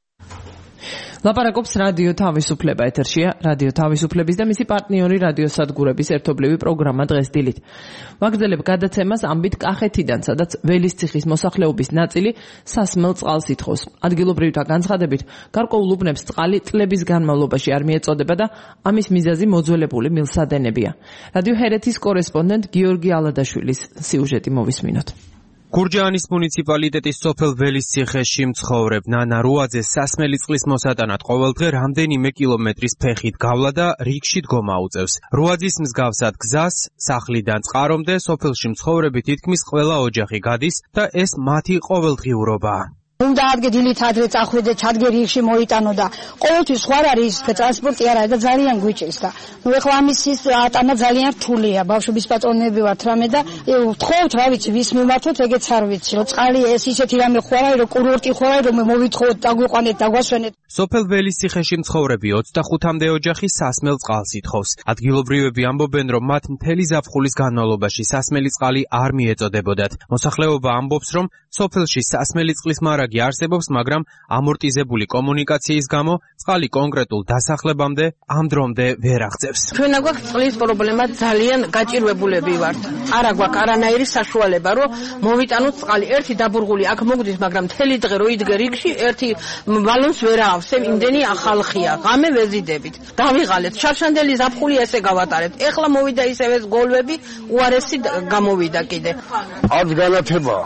ლაპარაკობს რადიო თავისუფლება, ეთერშია რადიო თავისუფლების და მისი პარტნიორი რადიოსადგურების ერთობლივი პროგრამა დღეს დილით. ვაგრძელებ გადაცემას ამბით კახეთიდან, სადაც ველისციხის მოსახლეობის ნაწილი სასმელ წყალს ითხოვს. ადგილობრივთა განცხადებით, გარკვეულ უბნებს წყალი წლების განმავლობაში არ მიეწოდება და ამის მიზეზი მოძველებული მილსადენებია. რადიო ჰერეთის კორესპონდენტ გიორგი ალადაშვილის სიუჟეტი მოვისმინოთ. გურჯაანის მუნიციპალიტეტის სოფელ ველისციხეში მცხოვრებ ნანა რუაძე სასმელი წყლის მოსატანად ყოველდღე რამდენიმე კილომეტრის ფეხით გავლა და რიგში დგომა უწევს. რუაძის მსგავსად გზას სახლიდან წყარომდე სოფელში მცხოვრები თითქმის ყველა ოჯახი გადის და ეს მათი ყოველდღიურობაა. უნდა ადგე დილით ადრე წახვიდე, ჩადგე რიგში მოიტანო და ყოველთვის ხوار არის ტრანსპორტი არ არის და ძალიან გვიჭირს და ნუ ეხლა ამის ატანა ძალიან რთულია. ბავშვების პატრონები ვართ რამე და ვთხოვთ, რა ვიცი, ვის მიმართოთ, ეგეც არ ვიცი, რომ წყალი ეს ისეთი რამე ხوار არის, რომ კურორტი ხوار არის, რომ მოვითხოვოთ, დაგვიყვანეთ, დაგვასვენეთ. სოფელ ველისციხეში მცხოვრები 25-მდე ოჯახი სასმელ წყალს ითხოვს. ადგილობრივები ამბობენ, რომ მათ მთელი ზაფხულის განმავლობაში სასმელი წყალი არ მიეწოდებოდათ. მოსახლეობა ამბობს, რომ სოფელში სასმელი წყლის მარაგი არსებობს, მაგრამ ამორტიზებული კომუნიკაციის გამო წყალი კონკრეტულ დასახლებამდე ამ დრომდე ვერ აღწევს. ჩვენ აგვაქვს წყლის პრობლემა, ძალიან გაჭირვებულები ვართ. არა გვაქვს არანაირი საშუალება, რომ მოვიტანოთ წყალი. ერთი დაბურღული აქ მოგდის, მაგრამ მთელი დღე რო იდგე რიგში, ერთი ბალონს ვერ ავსებ, იმდენი ახალხია. ღამე ვეზიდებით. დავიღალეთ. შარშანდელი ზაფხული ესე გავატარეთ. ეხლა მოვიდა ისევ ეს გოლვები, უარესი გამოვიდა კიდე. არც განათება.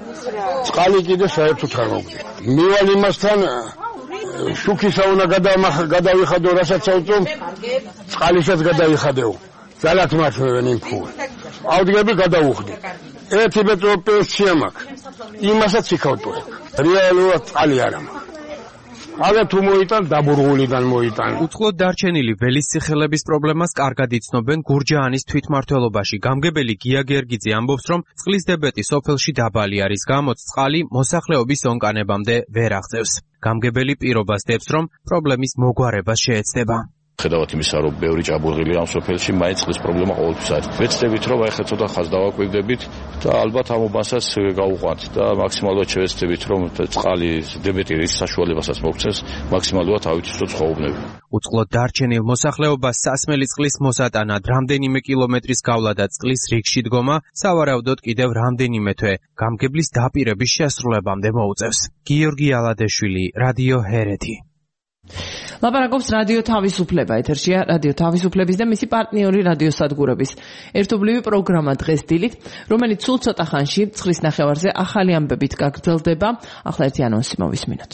წყალი კიდე საერთოდ არ მოგდი. მივალ იმასთან შუქისა უნდა გადავიხადო, რასაც ავწომ, წყალისაც გადავიხადეო. ძალათ მართვენ იმ ფულ. ავდგები გადავუხდი. ერთი მეტრო პენსია მაქვს. იმასაც იქავტოებ. რეალურად წყალი არა მაქვს. აგა თუ მოიტან დაბურღულიდან მოიტან. უცხოდ დარჩენილი ველისციხელების პრობლემას კარგად იცნობენ გურჯაანის თვითმმართველობაში. გამგებელი გია გერგიძე ამბობს, რომ წყლის დებეტი სოფელში დაბალი არის, გამოც წყალი მოსახლეობის ონკანებამდე ვერ აღწევს. გამგებელი პირობას დებს, რომ პრობლემის მოგვარება შეეცდება. ხედავთ იმისა, რომ ბევრი ჭაბურღილი ამ სოფელში, მაინც წყლის პრობლემა ყოველთვის არის. ვეცდებით, რომ აი ხა ცოტა ხაზს დავაკვირდებით და ალბათ ამ უბანსაც გავუყვანთ და მაქსიმალურად შევეცდებით, რომ წყალი დებეტი რის საშუალებასაც მოგცეს, მაქსიმალურად ავითვისოთ ხოვნები. უწყლოდ დარჩენილ მოსახლეობას სასმელი წყლის მოსატანად რამდენიმე კილომეტრის გავლა და წყლის რიგში დგომა სავარაუდოდ კიდევ რამდენიმე თვე გამგებლის დაპირების შესრულებამდე მოუწევს. გიორგი ალადეშვილი, რადიო ჰერეთი. ლაპარაკობს რადიო თავისუფლება, ეთერშია რადიო თავისუფლების და მისი პარტნიორი რადიოსადგურების ერთობლივი პროგრამა დღეს დილით, რომელიც სულ ცოტა ხანში 9:30-ზე ახალი ამბებით გაგრძელდება. ახლა ერთი ანონსი მოვისმინოთ.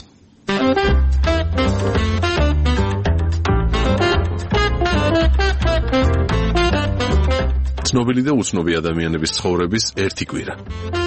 ცნობილი და უცნობი ადამიანების ცხოვრების ერთი კვირა.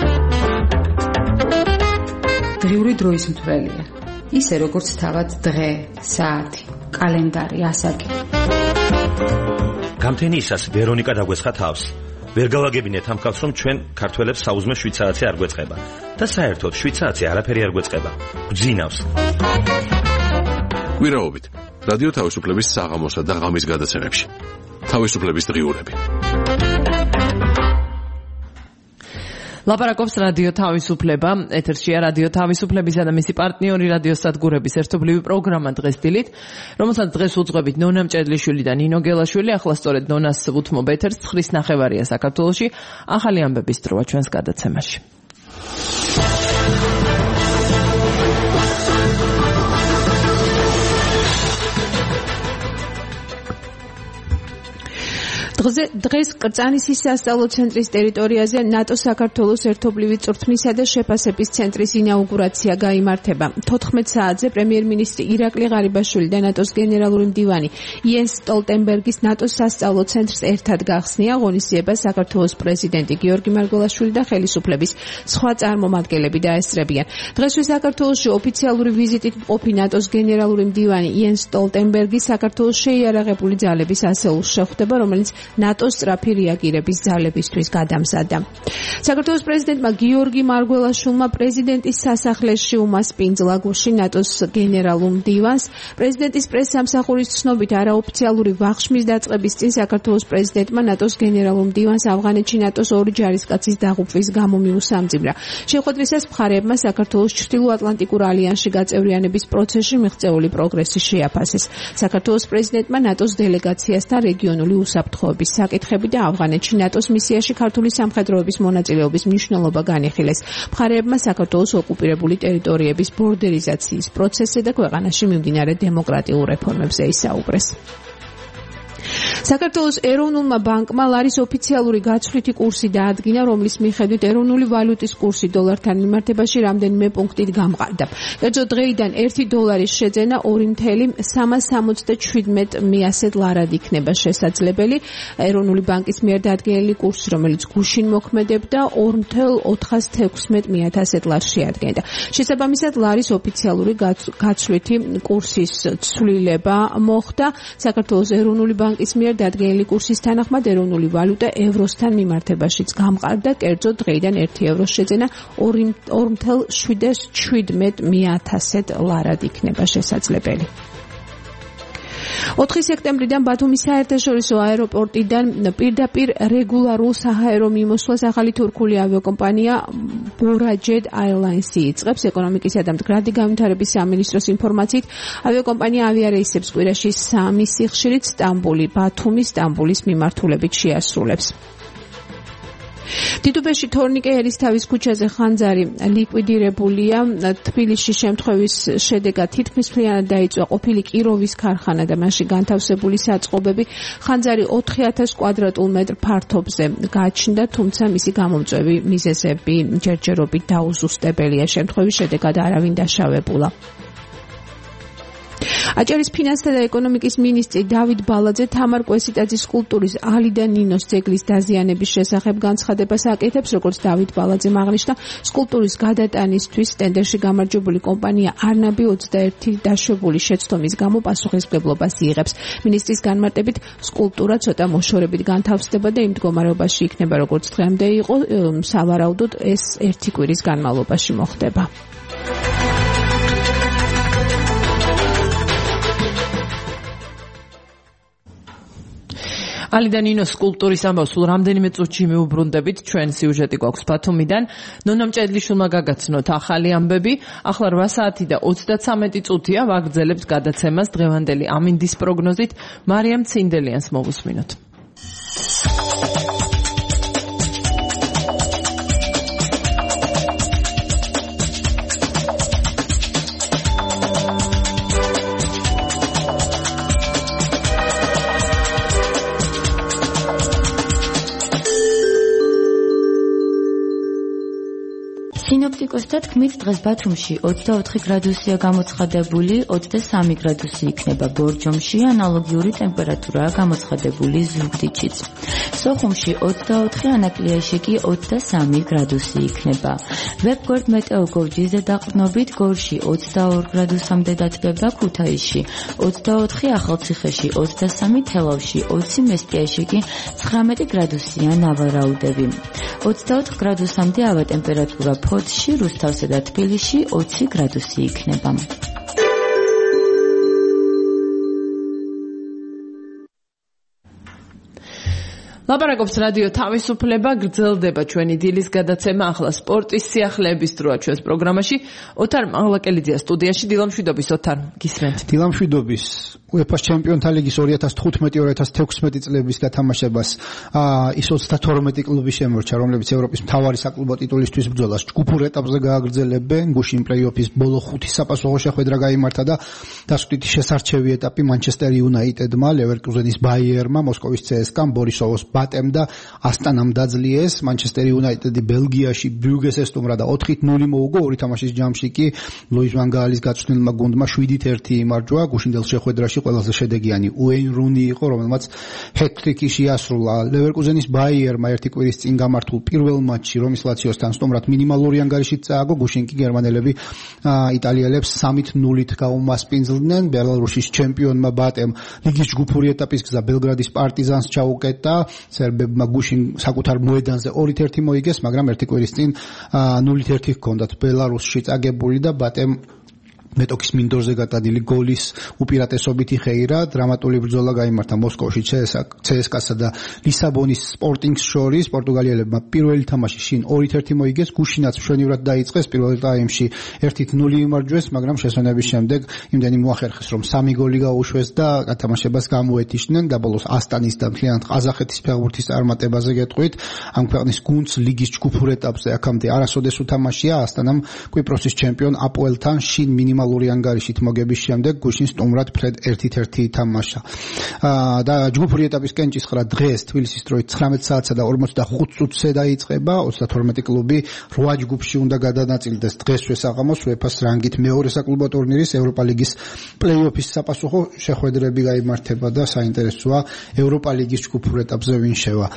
დღიური დროის მთვრელია. ისე როგორც თავად დღე, საათი, კალენდარი, ასაკი. გამთენიისას ვერონიკა დაგვეცხა თავს. ვერ გავაგებინეთ ამ ხალხს, რომ ჩვენ ქართველებს საუზმე 7 საათი არ გვეწყება და საერთოდ 7 საათი არაფერი არ გვეწყება. გძინავს. კვირაობით რადიო თავისუფლების საღამოსა და ღამის გადაცემებში. თავისუფლების დღიურები. ლაპარაკობს რადიო თავისუფლება, ეთერშია რადიო თავისუფლებისა და მისი პარტნიორი რადიოსადგურების ერთობლივი პროგრამა დღესდილით, რომელსაც დღეს უძღვებით ნონა მჭედლიშვილი და ნინო გელაშვილი, ახლა სწორედ ნონას უთმობ ეთერს 9:09 საქართველოში, ახალი ამბების დროა ჩვენს გადაცემაში. დღეს კრწანისის სასწავლო ცენტრის ტერიტორიაზე ნატოს საქართველოს ერთობლივი წვრთნისა და შეფასების ცენტრის ინაუგურაცია გაიმართება. 14 საათზე პრემიერ-მინისტრი ირაკლი ღარიბაშვილი და ნატოს გენერალური მდივანი იენს სტოლტენბერგის ნატოს სასწავლო ცენტრს ერთად გახსნია. ღონისძიებას საქართველოს პრეზიდენტი გიორგი მარგველაშვილი და ხელისუფლების სხვა წარმომადგენლები დაესწრებიან. დღესვე საქართველოში ოფიციალური ვიზიტით მყოფი ნატოს გენერალური მდივანი იენს სტოლტენბერგი საქართველოს შეიარაღებული ძალების ასეულს შეხვდება, რომელიც ნატოს სწრაფი რეაგირების ძალებისთვის გადამზადდა. საქართველოს პრეზიდენტმა გიორგი მარგველაშვილმა პრეზიდენტის სასახლეში უმასპინძლა გუშინ ნატოს გენერალურ მდივანს. პრეზიდენტის პრესსამსახურის ცნობით არაოფიციალური ვახშმის დაწყების წინ საქართველოს პრეზიდენტმა ნატოს გენერალურ მდივანს ავღანეთში ნატოს ორი ჯარისკაცის დაღუპვის გამო მიუსამძიმრა. შეხვედრისას მხარეებმა საქართველოს ჩრდილოატლანტიკურ ალიანსში გაწევრიანების პროცესში მიღწეული პროგრესი შეაფასეს. საქართველოს პრეზიდენტმა ნატოს დელეგაციასთან რეგიონული უსაფრთხოების საკითხები და ავღანეთში ნატოს მისიაში ქართული სამხედროების მონაწილეობის მნიშვნელობა განიხილეს. მხარეებმა საქართველოს ოკუპირებული ტერიტორიების ბორდერიზაციის პროცესზე და ქვეყანაში მიმდინარე დემოკრატიულ რეფორმებზე ისაუბრეს. საქართველოს ეროვნულმა ბანკმა ლარის ოფიციალური გაცვლითი კურსი დაადგინა, რომლის მიხედვით ეროვნული ვალუტის კურსი დოლართან მიმართებაში რამდენიმე პუნქტით გამყარდა. კერძოდ დღეიდან $1 შეძენა 2.367 ლარად იქნება შესაძლებელი. ეროვნული ბანკის მიერ დადგენილი კურსი, რომელიც გუშინ მოქმედებდა, 2.416 ლარს შეადგენდა. შესაბამისად, ლარის ოფიციალური გაცვლითი კურსის ცვლილება მოხდა. საქართველოს ეროვნული ბანკის მიერ დადგენილი კურსის თანახმად ეროვნული ვალუტა ევროსთან მიმართებაშიც გამყარდა, კერძოდ დღეიდან €1 შეძენა 2.717 ლარად იქნება შესაძლებელი. 4 სექტემბრიდან ბათუმის საერთაშორისო აეროპორტიდან პირდაპირ რეგულარულ საჰაერო მიმოსვლას ახალი თურქული ავიაკომპანია Borajet Airlines იწყებს. ეკონომიკისა და მდგრადი განვითარების სამინისტროს ინფორმაციით, ავიაკომპანია ავიარეისებს კვირაში 3 სიხშირით სტამბული, ბათუმი, სტამბულის მიმართულებით შეასრულებს. დიდუბეში თორნიკე ერისთავის ქუჩაზე ხანძარი ლიკვიდირებულია. თბილისში შემთხვევის შედეგად თითქმის მთლიანად დაიწვა ყოფილი კიროვის ქარხანა და მასში განთავსებული საწყობები. ხანძარი 4000 კვადრატულ მეტრ ფართობზე გაჩნდა, თუმცა მისი გამომწვევი მიზეზები ჯერჯერობით დაუზუსტებელია. შემთხვევის შედეგად არავინ დაშავებულა. აჭარის ფინანსთა და ეკონომიკის მინისტრი დავით ბალაძე თამარ კვესიტაძის სკულპტურის ალი და ნინოს ძეგლის დაზიანების შესახებ განცხადებას აკეთებს. როგორც დავით ბალაძემ აღნიშნა, სკულპტურის გადატანისთვის ტენდერში გამარჯვებული კომპანია არნაბი 21 დაშვებული შეცდომის გამო პასუხისმგებლობას იღებს. მინისტრის განმარტებით, სკულპტურა ცოტა მოშორებით განთავსდება და იმ მდგომარეობაში იქნება, როგორც დღემდე იყო. სავარაუდოდ ეს 1 კვირის განმავლობაში მოხდება. ალიდა ნინოს სკულპტურის ამბავს სულ რამდენიმე წუთში მიუბრუნდებით. ჩვენ სიუჟეტი გვაქვს ბათუმიდან. ნონა მჭედლიშვილმა გაგაცნოთ ახალი ამბები. ახლა 8 საათი და 33 წუთია. ვაგრძელებთ გადაცემას დღევანდელი ამინდის პროგნოზით. მარიამ ცინდელიანს მოვუსმინოთ. სინოპტიკოსთა თქმით, დღეს ბათუმში 24 გრადუსია გამოცხადებული, 23 გრადუსი იქნება ბორჯომში, ანალოგიური ტემპერატურაა გამოცხადებული ზუგდიდშიც. სოხუმში 24, ანაკლიაში კი 23 გრადუსი იქნება. ვებგვერდ მეტეოგორჯის დედაყრდნობით გორში 22 გრადუსამდე დათბება, ქუთაისში 24, ახალციხეში 23, თელავში 20, მესტიაში კი 19 გრადუსია ნავარაუდები. 24 გრადუსამდე ავა ტემპერატურა ფოთში, რუსთავსა და თბილისში 20 გრადუსი იქნება. ლაპარაკობს რადიო თავისუფლება, გრძელდება ჩვენი დილის გადაცემა, ახლა სპორტის სიახლეების დროა ჩვენს პროგრამაში. ოთარ მაღლაკელიძეა სტუდიაში. დილამშვიდობის ოთარ, გისმენთ. დილამშვიდობის. UEFA ჩემპიონთა ლიგის 2015-2016 წლების გათამაშებას ის 32 კლუბი შემორჩა, რომლებიც ევროპის მთავარი საკლუბო ტიტულისთვის ბრძოლას ჯგუფურ ეტაპზე გააგრძელებენ. გუშინ პლეი-ოფის ბოლო 5 საპასუხო შეხვედრა გაიმართა და დასკვნითი შესარჩევი ეტაპი მანჩესტერ იუნაიტედმა, ლევერკუზენის ბაიერმა, მოსკოვის CSKA-მ, ბორისოვოს ბატემ და ასტანამ დაძლიეს. მანჩესტერ იუნაიტედი ბელგიაში ბრიუგეს ესტუმრა და 4-0 მოუგო. ორი თამაშის ჯამში კი ლუის ვან გაალის გაწვრთნილმა გუნდმა 7-1 იმარჯვა. გუშინდელ შეხვედრაში ყველაზე შედეგიანი უეინ რუნი იყო, რომელმაც ჰეტ-ტრიკი შეასრულა. ლევერკუზენის ბაიერმა ერთი კვირის წინ გამართულ პირველ მატჩში რომის ლაციოსთან სტუმრად მინიმალური ანგარიშით წააგო. გუშინ კი გერმანელები იტალიელებს 3-0 გაუმასპინძლდნენ. ბელარუსის ჩემპიონმა ბატემ ლიგის ჯგუფური ეტაპის გზა ბელგრადის პარტიზანს ჩაუკეტა. სერბებმა გუშინ საკუთარ მოედანზე 2-1 მოიგეს, მაგრამ ერთი კვირის წინ 0-1 ჰქონდათ ბელარუსში წაგებული და ბატემ მეტოქის მინდორზე გატანილი გოლის უპირატესობით იხეირა. დრამატული ბრძოლა გაიმართა მოსკოვში CSKA-სა და ლისაბონის სპორტინგს შორის. პორტუგალიელებმა პირველი თამაში შინ 2-1 მოიგეს, გუშინაც მშვენივრად დაიწყეს, პირველ ტაიმში 1-0 იმარჯვეს, მაგრამ შესვენების შემდეგ იმდენი მოახერხეს, რომ 3 გოლი გაუშვეს და გათამაშებას გამოეთიშნენ. და ბოლოს ასტანის და მთლიანად ყაზახეთის ფეხბურთის წარმატებაზე გეტყვით. ამ ქვეყნის გუნდს ლიგის ჯგუფურ ეტაპზე აქამდე არასოდეს უთამაშია. ასტანამ კვიპროსის ჩემპიონ აპოელთან შინ მინიმალური ანგარიშით მოგების შემდეგ გუშინ სტუმრად ფრედ 1-1 ითამაშა. და ჯგუფური ეტაპის კენჭისყრა დღეს თბილისის დროით 19 საათსა და 45 წუთზე დაიწყება. 32 კლუბი 8 ჯგუფში უნდა გადანაწილდეს დღესვე საღამოს UEFA-ს რანგით მეორე საკლუბო ტურნირის ევროპა ლიგის პლეი-ოფის საპასუხო შეხვედრები გაიმართება და საინტერესოა ევროპა ლიგის ჯგუფურ ეტაპზე ვინ შევა.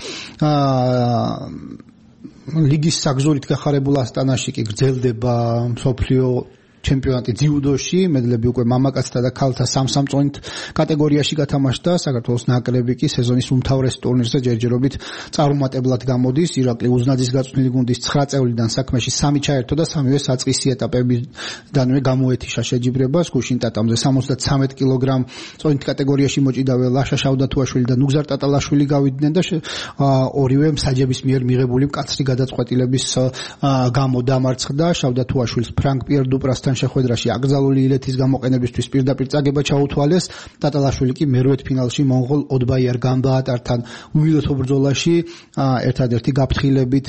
ლიგის საგზურით გახარებულ ასტანაში კი გრძელდება მსოფლიო ჩემპიონატი ძიუდოში. მედლები უკვე მამაკაცთა და ქალთა 3-3 წონით კატეგორიაში გათამაშდა. საქართველოს ნაკრები კი სეზონის უმთავრეს ტურნირზე ჯერჯერობით წარუმატებლად გამოდის. ირაკლი უზნაძის გაწვრთნილი გუნდის 9 წევრიდან საქმეში 3 ჩაერთო და 3-ვე საწყისი ეტაპებიდანვე გამოეთიშა შეჯიბრებას. გუშინ ტატამზე 73 კილოგრამ წონით კატეგორიაში მოჭიდავე ლაშა შავდათუაშვილი და ნუგზარ ტატალაშვილი გავიდნენ და ორივე მსაჯების მიერ მიღებული მკაცრი გადაწყვეტილების გამო დამარცხდა. შავდათუაშვილს ფრანკ პიერ დუპრასთან შეხვედრაში აკრძალული ილეთის გამოყენებისთვის პირდაპირ წაგება ჩაუთვალეს. ტატალაშვილი კი მერვედფინალში მონღოლ ოდბაიარ გამბაატართან უილეთო ბრძოლაში ერთადერთი გაფრთხილებით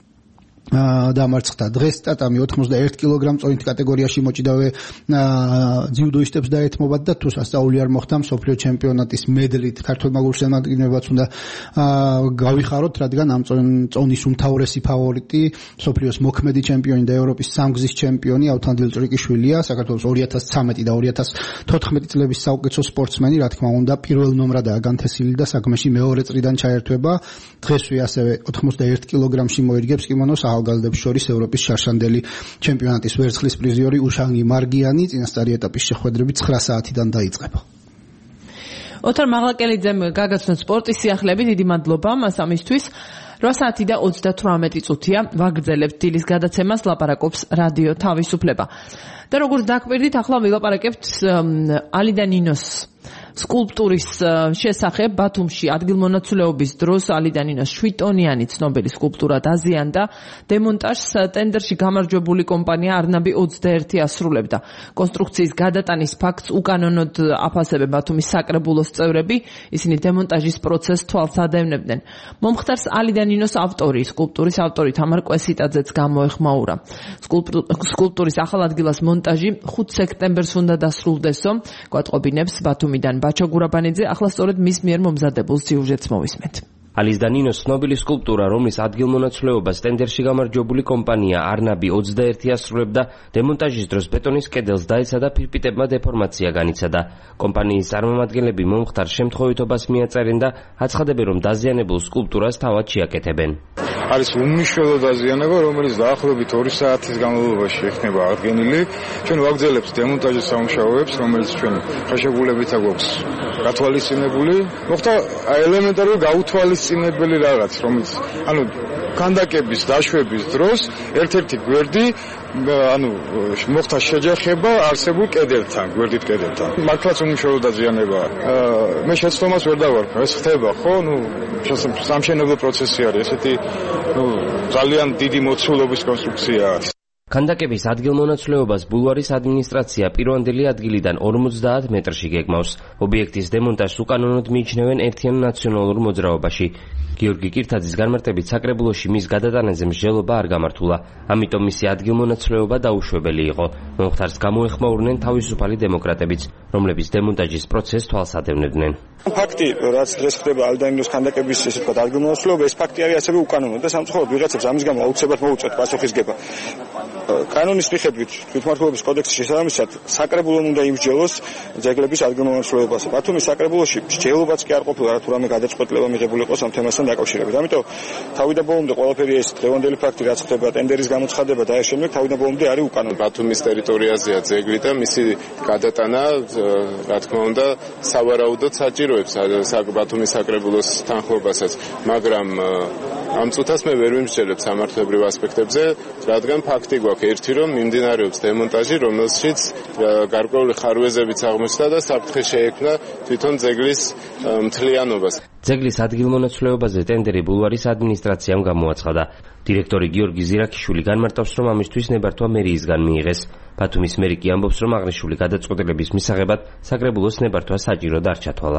დამარცხდა. დღეს ტატამი 91 კილოგრამ წონით კატეგორიაში მოჭიდავე ძიუდოისტებს დაეთმობათ და თუ სასწაული არ მოხდა მსოფლიო ჩემპიონატის მედლით ქართულმა გულშემატკივრებაც უნდა გავიხაროთ, რადგან ამ წონის უმთავრესი ფავორიტი მსოფლიოს მოქმედი ჩემპიონი და ევროპის სამგზის ჩემპიონი ავთანდილ ჭრიკიშვილია. საქართველოს 2013 და 2014 წლების საუკეთესო სპორტსმენი, რა თქმა უნდა, პირველ ნომრადაა განთესილი და საქმეში მეორე წრიდან ჩაერთვება. დღესვე ასევე 91 კილოგრამში მოერგებს კიმონოს ახალგაზრდებს შორის ევროპის შარშანდელი ჩემპიონატის ვერცხლის პრიზიორი უშანგი მარგიანი. წინასწარი ეტაპის შეხვედრები 9 საათიდან დაიწყება. ოთარ მაღლაკელიძემ გაგაცნოთ სპორტის სიახლეები. დიდი მადლობა მას ამისთვის. 8 საათი და 38 წუთია. ვაგრძელებთ დილის გადაცემას, ლაპარაკობს რადიო თავისუფლება. და როგორც დაგვირდით, ახლა ვილაპარაკებთ ალიდა ნინოს სკულპტურის შესახებ. ბათუმში ადგილმონაცვლეობის დროს ალიდა ნინოს 7 ტონიანი ცნობილი სკულპტურა დაზიანდა. დემონტაჟს ტენდერში გამარჯვებული კომპანია არნაბი 21 ასრულებდა. კონსტრუქციის გადატანის ფაქტს უკანონოდ აფასებენ ბათუმის საკრებულოს წევრები. ისინი დემონტაჟის პროცესს თვალს ადევნებდნენ. მომხდარს ალიდა ნინოს ავტორი, სკულპტურის ავტორი თამარ კვესიტაძეც გამოეხმაურა. სკულპტურის ახალ ადგილას მონტაჟი 5 სექტემბერს უნდა დასრულდესო. გვატყობინებს ბათუმიდან ბაჩო გურაბანიძე. ახლა სწორედ მის მიერ მომზადებულ სიუჟეტს მოვისმენთ. ალიდა ნინოს ცნობილი სკულპტურა, რომლის ადგილმონაცვლეობას ტენდერში გამარჯვებული კომპანია არნაბი 21 ასრულებდა, დემონტაჟის დროს ბეტონის კედელს დაეცა და ფირფიტებმა დეფორმაცია განიცადა. კომპანიის წარმომადგენლები მომხდარ შემთხვევითობას მიაწერენ და აცხადებენ, რომ დაზიანებულ სკულპტურას თავად შეაკეთებენ. არის უმნიშვნელო დაზიანება, რომელიც დაახლოებით 2 საათის განმავლობაში იქნება აღდგენილი. ჩვენ ვაგრძელებთ დემონტაჟის სამუშაოებს, რომელიც ჩვენ ხაშებულებით აქვს გათვალისწინებული. მოხდა ელემენტარული გაუთვალისწინებელი რაღაც, რომელიც ანუ ქანდაკების დაშვების დროს ერთ-ერთი გვერდი ანუ მოხდა შეჯახება არსებულ კედელთან, გვერდით კედელთან. მართლაც უმნიშვნელო დაზიანებაა. მე შეცდომას ვერ დავარქვა, ეს ხდება, ხო? სამშენებლო პროცესი არის, ესეთი ძალიან დიდი მოცულობის კონსტრუქციაა. ქანდაკების ადგილმონაცვლეობას ბულვარის ადმინისტრაცია პირვანდელი ადგილიდან 50 მეტრში გეგმავს. ობიექტის დემონტაჟს უკანონოდ მიიჩნევენ ერთიან ნაციონალურ მოძრაობაში. გიორგი კირთაძის განმარტებით საკრებულოში მის გადატანაზე მსჯელობა არ გამართულა, ამიტომ მისი ადგილმონაცვლეობა დაუშვებელი იყო. მომხდარს გამოეხმაურნენ თავისუფალი დემოკრატებიც, რომლებიც დემონტაჟის პროცესს თვალს ადევნებდნენ. ფაქტი, რაც დღეს ხდება ალდაინოს ქანდაკების ესე ვთქვათ ადგილმონაცვლეობა, ეს ფაქტი არის ასევე უკანონო და სამწუხაროდ ვიღაცებს ამის გამო აუცილებლად მოუწევთ პასუხისგება. კანონის მიხედვით თვითმმართველობის კოდექსის შესაბამისად საკრებულომ უნდა იმსჯელოს ძეგლების ადგილმონაცვლეობაზე. ბათუმის საკრებულოში მსჯელობაც კი არ ყოფილა, რა თუ რამე გადაწყვეტილება მიღებული იყოს ამ თემასთან დაკავშირებით. ამიტომ თავიდან ბოლომდე ყველაფერი ეს დღევანდელი ფაქტი რაც ხდება ტენდერის გამოცხადება და ეს შემდეგ თავიდან ბოლომდე არის უკანონო. ბათუმის ტერიტორიაზეა ძეგლი და მისი გადატანა რა თქმა უნდა სავარაუდოდ საჭიროებს ბათუმის საკრებულოს თანხმობასაც, მაგრამ ამ წუთას მე ვერ ვიმსჯელებ სამართლებრივ ასპექტებზე, რადგან ფაქტი გვაქვს ერთი, რომ მიმდინარეობს დემონტაჟი, რომელშიც გარკვეული ხარვეზებიც აღმოჩნდა და საფრთხე შეექმნა თვითონ ძეგლის მთლიანობას. ძეგლის ადგილმონაცვლეობაზე ტენდერი ბულვარის ადმინისტრაციამ გამოაცხადა. დირექტორი გიორგი ზირაქიშვილი განმარტავს, რომ ამისთვის ნებართვა მერიისგან მიიღეს. ბათუმის მერი კი ამბობს, რომ აღნიშნული გადაწყვეტილების მისაღებად საკრებულოს ნებართვა საჭიროდ არ ჩათვალა.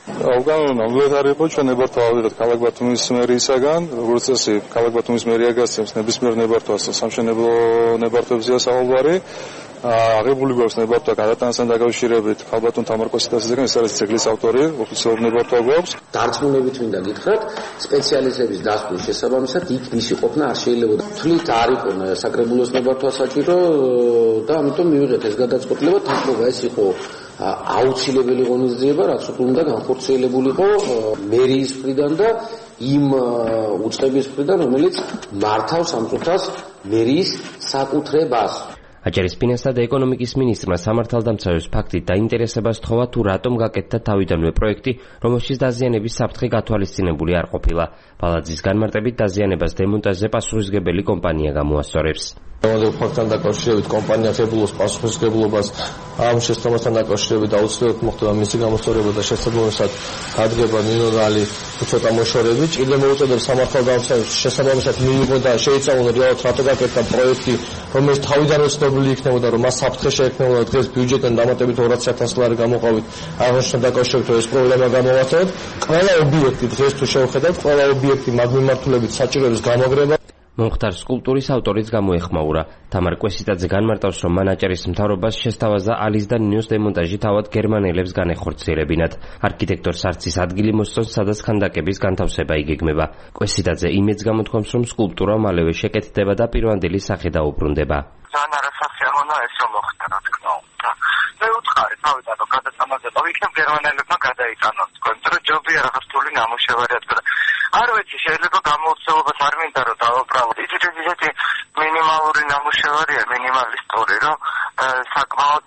უკანონოდ არ იყო ჩვენ ნებართვა ავიღეთ ქალაქ ბათუმის მერიისაგან, როგორც წესი, ქალაქ ბათუმის მერია გასცემს ნებისმიერ ნებართვას სამშენებლო ნებართვებზეა საუბარი. აღებული გვაქვს ნებართვა გადატანასთან დაკავშირებით ქალბატონ თამარ-კოსტასიძეგან, ეს არის ძეგლის ავტორი, ოფიციალური ნებართვა გვაქვს. დარწმუნებით მინდა გითხრათ, სპეციალისტების დასკვნის შესაბამისად იქ მისი ყოფნა არ შეიძლება. თვლით არ იყო საკრებულოს ნებართვა საჭირო და ამიტომ მივიღეთ ეს გადაწყვეტილება, თქმა ეს იყო აუცილებელი ღონისძიება, რაც უნდა განხორციელებულიყო მერიის მხრიდან და იმ უწყების მხრიდან, რომელიც მართავს ამ წუთას მერიის საკუთრებას. აჭარისპინასა და ეკონომიკის მინისტრმა სამართალდამცავებს ფაქტით დაინტერესება სთხოვა თუ რატომ გაკეთდა თავიდანვე პროექტი, რომელშიც დაზიანების საფრთხე გათვალისწინებული არ ყოფილა. ბალაძის განმარტებით დაზიანებას დემონტაჟზე პასუხისმგებელი კომპანია გამოასწორებს. დავადებ ფაქტთან დაკავშირებით კომპანია ხებულოს პასუხისმგებლობას ამ შეცდომასთან დაკავშირებით აუცილებლად მოხდება მისი გამოსწორება და შესაბამისად ადგება მინერალი ცოტა მოშორებით. კიდევ მოუწოდებს სამართალდამცავებს შესაბამისად მიიღო და შეიწამონ რეალურად რატო გაკეთდა პროექტი, რომელიც თავიდანვე ცნობილი იქნებოდა, რომ მას საფრთხე შეექმნებოდა, დღეს ბიუჯეტიდან დამატებით 200.000 ლარი გამოყავით. აღნიშნულ დაკავშირებით ეს პრობლემა გამოვაცეთ. ყველა ობიექტი დღეს თუ შევხედავთ, ყველა ობიექტი მაგ მიმართულებით საჭიროებს გამაგრება. მომხდარ სკულპტურის ავტორიც გამოეხმაურა. თამარ კვესიტაძე განმარტავს, რომ მან აჭარის მთავრობას შესთავაზა ალის და ნიოს დემონტაჟი თავად გერმანელებს განეხორციელებინათ. არქიტექტორ სარცის ადგილი მოსწონს, სადაც ქანდაკების განთავსება იგეგმება. კვესიტაძე იმედს გამოთქვამს, რომ სკულპტურა მალევე შეკეთდება და პირვანდელი სახე დაუბრუნდება. ძალიან არასასიამოვნოა ეს რომ მოხდა, რა თქმა უნდა. მე უთხარი თავიდან რომ გადაწამაზე იქნებ გერმანელებმა გადაიტანონ, კონტროლ ჯობია რაღაც თული ნამუშევარი ადგა. არ ვიცი, შეიძლება გამოუცემობას არ მინდა რომ დავაბრალოთ. ისეთი მინიმალური ნამუშევარია, მინიმალისტური, რომ საკმაოდ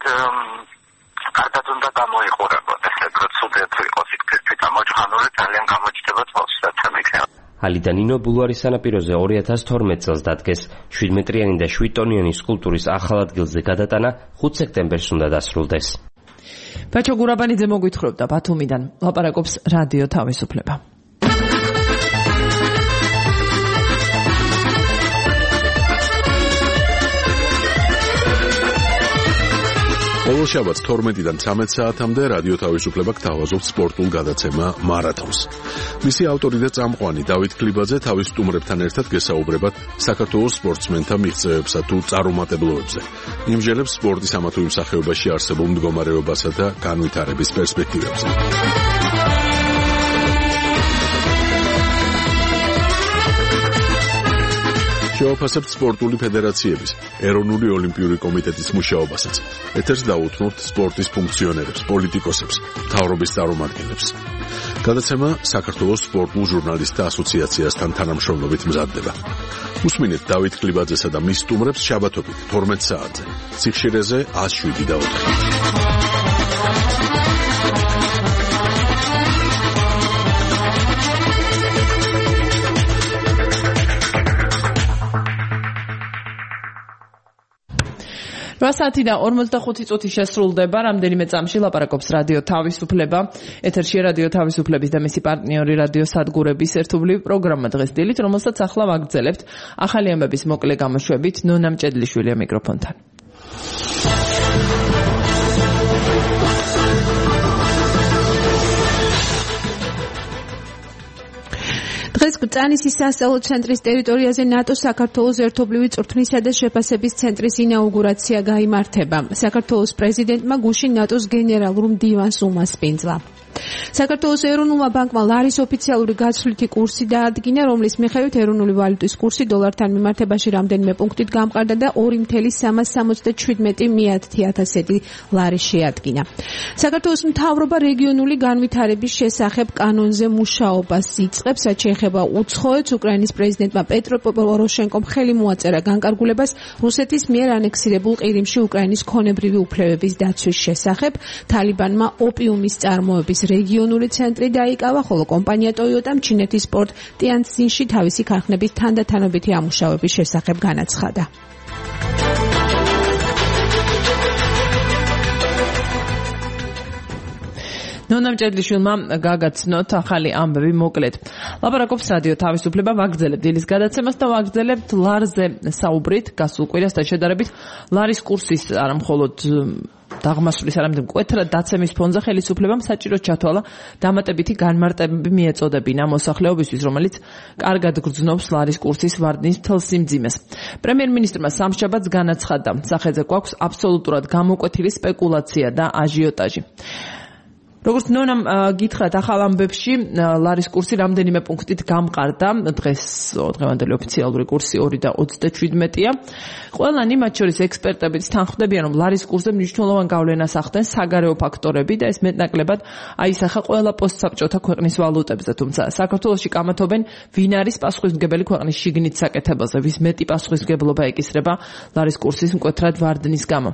კარგად უნდა გამოიყურებოდეს, ეგრეთ სუდეთ იყოს იქ გამოჩხანული, ძალიან გამოჩნდება თვალშიაც მიქნება. ალი და ნინო ბულვარის სანაპიროზე 2012 წელს დადგეს. 7 მეტრიანი და 7 ტონიანი სკულპტურის ახალ ადგილზე გადატანა 5 სექტემბერს უნდა დასრულდეს. ბაჩო გურაბანიძე მოგვითხრობდა ბათუმიდან. ლაპარაკობს რადიო თავისუფლება. ყოველ შაბათს 12-დან 13 საათამდე რადიო თავისუფლება გთავაზობს სპორტულ გადაცემა მარათონს. მისი ავტორი და წამყვანი დავით ქლიბაძე თავის სტუმრებთან ერთად გესაუბრებათ საქართველოს სპორტსმენთა მიღწევებსა თუ წარუმატებლობებზე. იმსჯელებს სპორტის ამა თუ იმ სახეობაში არსებულ მდგომარეობასა და განვითარების პერსპექტივებზე. შევაფასებთ სპორტული ფედერაციების, ეროვნული ოლიმპიური კომიტეტის მუშაობასაც. ეთერს დაუთმობთ სპორტის ფუნქციონერებს, პოლიტიკოსებს, მთავრობის წარმომადგენლებს. გადაცემა საქართველოს სპორტულ ჟურნალისტთა ასოციაციასთან თანამშრომლობით მზადდება. უსმინეთ დავით ქლიბაძესა და მის სტუმრებს შაბათობით 12 საათზე. ციხშირეზე 107.4. 8 საათი და 45 წუთი შესრულდება. რამდენიმე წამში ლაპარაკობს რადიო თავისუფლება. ეთერშია რადიო თავისუფლების და მისი პარტნიორი რადიო სადგურების ერთობლივი პროგრამა დღეს დილით, რომელსაც ახლა ვაგრძელებთ. ახალი ამბების მოკლე გამოშვებით ნონა მჭედლიშვილია მიკროფონთან. დღეს გწანისის სასწავლო ცენტრის ტერიტორიაზე ნატოს საქართველოს ერთობლივი წვრთნისა და შეფასების ცენტრის ინაუგურაცია გაიმართება. საქართველოს პრეზიდენტმა გუშინ ნატოს გენერალურ მდივანს უმასპინძლა. საქართველოს ეროვნულმა ბანკმა ლარის ოფიციალური გაცვლითი კურსი დაადგინა, რომლის მიხედვით ეროვნული ვალუტის კურსი დოლართან მიმართებაში რამდენიმე პუნქტით გამყარდა და 2.377 ლარი შეადგინა. საქართველოს მთავრობა რეგიონული განვითარების შესახებ კანონზე მუშაობას იწყებს, რაც შეეხება უცხოეთს. უკრაინის პრეზიდენტმა პეტრო პოროშენკომ ხელი მოაწერა განკარგულებას რუსეთის მიერ ანექსირებულ ყირიმში უკრაინის ქონებრივი უფლებების დაცვის შესახებ. თალიბანმა ოპიუმის წარმოების რეგიონული ცენტრი დაიკავა, ხოლო კომპანია ტოიოტამ ჩინეთის პორტ ტიანცინში თავისი ქარხნების თანდათანობითი ამუშავების შესახებ განაცხადა. ნონა მჭედლიშვილმა გაგაცნოთ ახალი ამბები მოკლედ. ლაპარაკობს რადიო თავისუფლება, ვაგრძელებთ დილის გადაცემას და ვაგრძელებთ ლარზე საუბრით გასულ კვირასთან შედარებით. ლარის კურსის არა მხოლოდ დაღმასვლის, არამედ მკვეთრად დაცემის ფონზე ხელისუფლებამ საჭირო ჩათვალა დამატებითი განმარტებები მიეწოდებინა მოსახლეობისთვის, რომელიც კარგად გრძნობს ლარის კურსის ვარდნის მთელ სიმძიმეს. პრემიერ-მინისტრმა სამშაბათს განაცხადა, სახელზე გვაქვს აბსოლუტურად გამოკვეთილი სპეკულაცია და აჟიოტაჟი. როგორც ნონამ გითხრათ, ახალ ამბებში ლარის კურსი რამდენიმე პუნქტით გამყარდა. დღეს დღევანდელი ოფიციალური კურსი 2.37-ია. ყველანი, მათ შორის ექსპერტებიც თანხმდებიან, რომ ლარის კურსზე მნიშვნელოვან გავლენას ახდენს საგარეო ფაქტორები და ეს მეტნაკლებად აისახა ყველა პოსტსაბჭოთა ქვეყნის ვალუტებზე. თუმცა საქართველოში კამათობენ ვინ არის პასუხისმგებელი ქვეყნის შიგნით საკეთებაზე, ვის მეტი პასუხისმგებლობა ეკისრება ლარის კურსის მკვეთრად ვარდნის გამო.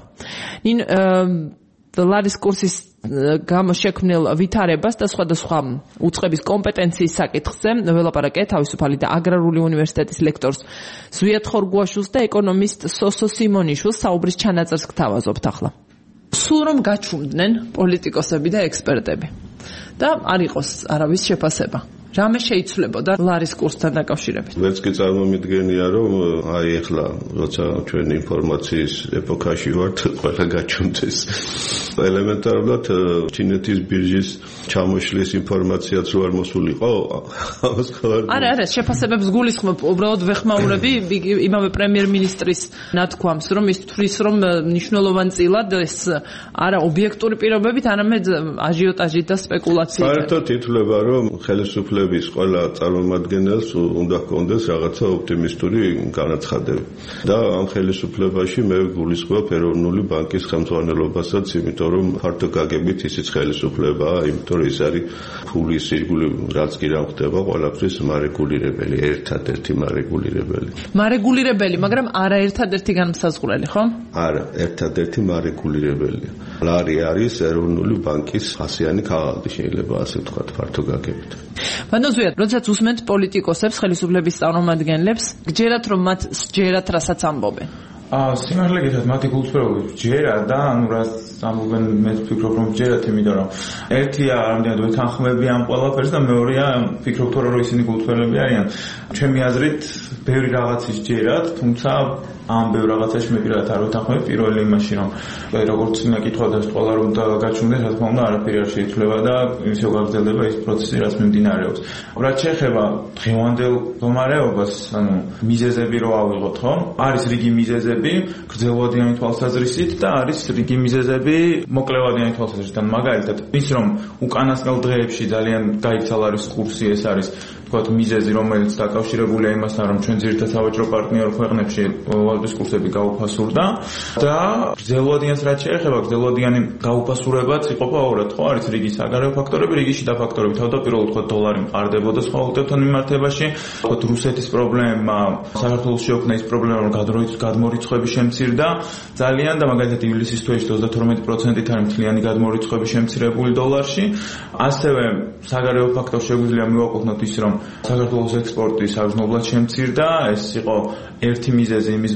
ლარის კურსის გამო შექმნილ ვითარებას და სხვადასხვა უწყების კომპეტენციის საკითხზე ველაპარაკე თავისუფალი და აგრარული უნივერსიტეტის ლექტორს ზვიად ხორგუაშვილს და ეკონომისტ სოსო სიმონიშვილს. საუბრის ჩანაწერს გთავაზობთ ახლა. სულ რომ გაჩუმდნენ პოლიტიკოსები და ექსპერტები და არ იყოს არავის შეფასება. რამე შეიცვლებოდა ლარის კურსთან დაკავშირებით? მეც კი წარმომიდგენია, რომ აი ახლა როცა ჩვენ ინფორმაციის ეპოქაში ვართ, ყველა გაჩუმდეს. ელემენტარულად ჩინეთის ბირჟის ჩამოშლის ინფორმაციაც რო არ მოსულიყო, ამას ხარ. არა, შეფასებებს გულისხმობ, უბრალოდ ვეხმაურები იმავე პრემიერ-მინისტრის ნათქვამს, რომ ის თვლის, რომ მნიშვნელოვანწილად ეს არა ობიექტური პირობებით, არამედ აჟიოტაჟით და სპეკულაციით. საერთოდ ითვლება, რომ ხელისუფლების ყველა წარმომადგენელს უნდა ჰქონდეს რაღაცა ოპტიმისტური განაცხადები. და ამ ხელისუფლებაში მე გულისხმობ ეროვნული ბანკის ხელმძღვანელობასაც, იმიტომ რომ ფართო გაგებით ისიც ხელისუფლებაა, იმიტომ რომ ის არის ფულის ირგული, რაც კი რა ხდება, ყველაფრის მარეგულირებელი, ერთადერთი მარეგულირებელი. მარეგულირებელი, მაგრამ არა ერთადერთი განმსაზღვრელი, ხო? არა, ერთადერთი მარეგულირებელია. ლარი არის ეროვნული ბანკის ასიანი ქაღალდი, შეიძლება ასე ვთქვათ, ფართო გაგებით. ვანოზვიათ, როდესაც უსმენთ პოლიტიკოსებს, ხელისუფლების წარმომადგენლებს, გჯერათ, რომ მათ სჯერათ, რასაც ამბობენ. სიმართლე გითხრათ, მათი გულწრფელობით ჯერა და ანუ რაც ამბობენ, მე ვფიქრობ, რომ ჯერათ, იმიტომ რომ ერთია რამდენად ვეთანხმებიან ყველაფერს და მეორეა ვფიქრობ, რომ ისინი გულწრფელები არიან. ჩემი აზრით, ბევრი რაღაცის ჯერათ, თუმცა ამ ბევრ რაღაცაში მე პირადად არ ვეთანხმებ. პირველი იმაში, რომ როგორც მეკითხვა და ყველა რომ გაჩვენდეს, რა თქმა უნდა, არაფერი არ შეიძლება და ისევ გაგრძელდება ის პროცესი, რაც მიმდინარეობს. რაც შეეხება დღევანდელ მდგომარეობას, ანუ მიზეზები რო ავიღოთ, ხო? არის რიგი მიზეზები გრძელვადიანი თვალსაზრისით და არის რიგი მიზეზები მოკლევადიანი თვალსაზრისით. მაგალითად, ის რომ უკანასკნელ დღეებში ძალიან გაიქცა ლარის კურსი, ეს არის თქვათ მიზეზი, რომელიც დაკავშირებულია იმასთან, რომ ჩვენ ძირითადად სავაჭრო პარტნიორ ქვეყნებში ვალუტის კურსები გაუფასურდა და გრძელვადიანს რაც შეეხება, გრძელვადიანი გაუფასურებაც იყოფა ორად, ხო? არის რიგი საგარეო ფაქტორები, რიგი შიდა ფაქტორები. თავდაპირველად თქვათ დოლარი მყარდებოდა სხვა ვალუტებთან მიმართებაში, თქვათ რუსეთის პრობლემა, საქართველოს შეუქმნა ის პრობლემა, რომ გადმორიცხვები შემცირდა ძალიან და მაგალითად ივლისის თვეში 32%-ით არის მთლიანი გადმორიცხვები შემცირებული დოლარში. ასევე საგარეო ფაქტორს შეგვიძლია მივაყუქნოთ ის, რომ საქართველოს ექსპორტი საგრძნობლად შემცირდა, ეს იყო ერთი მიზეზი იმის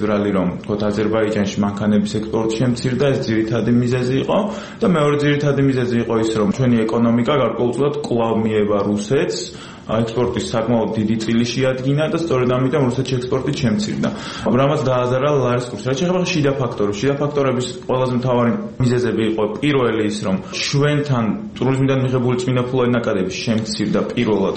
მძვრალი რომ თქო აზერბაიჯანში მანქანების ექსპორტი შემცირდა, ეს ძირითადი მიზეზი იყო და მეორე ძირითადი მიზეზი იყო ის რომ ჩვენი ეკონომიკა გარკვეულწილად კვლავ მიევა რუსეთს ექსპორტის საკმაოდ დიდი წილი შეადგინა და სწორედ ამიტომ რუსეთში ექსპორტი შემცირდა. რამაც დააზარა ლარის კურსს. რაც შეეხება შიდა ფაქტორებს, შიდა ფაქტორების ყველაზე მთავარი მიზეზები იყო პირველი ის რომ ჩვენთან ტურიზმიდან მიღებული წმინდა ფულადი ნაკადები შემცირდა პირველად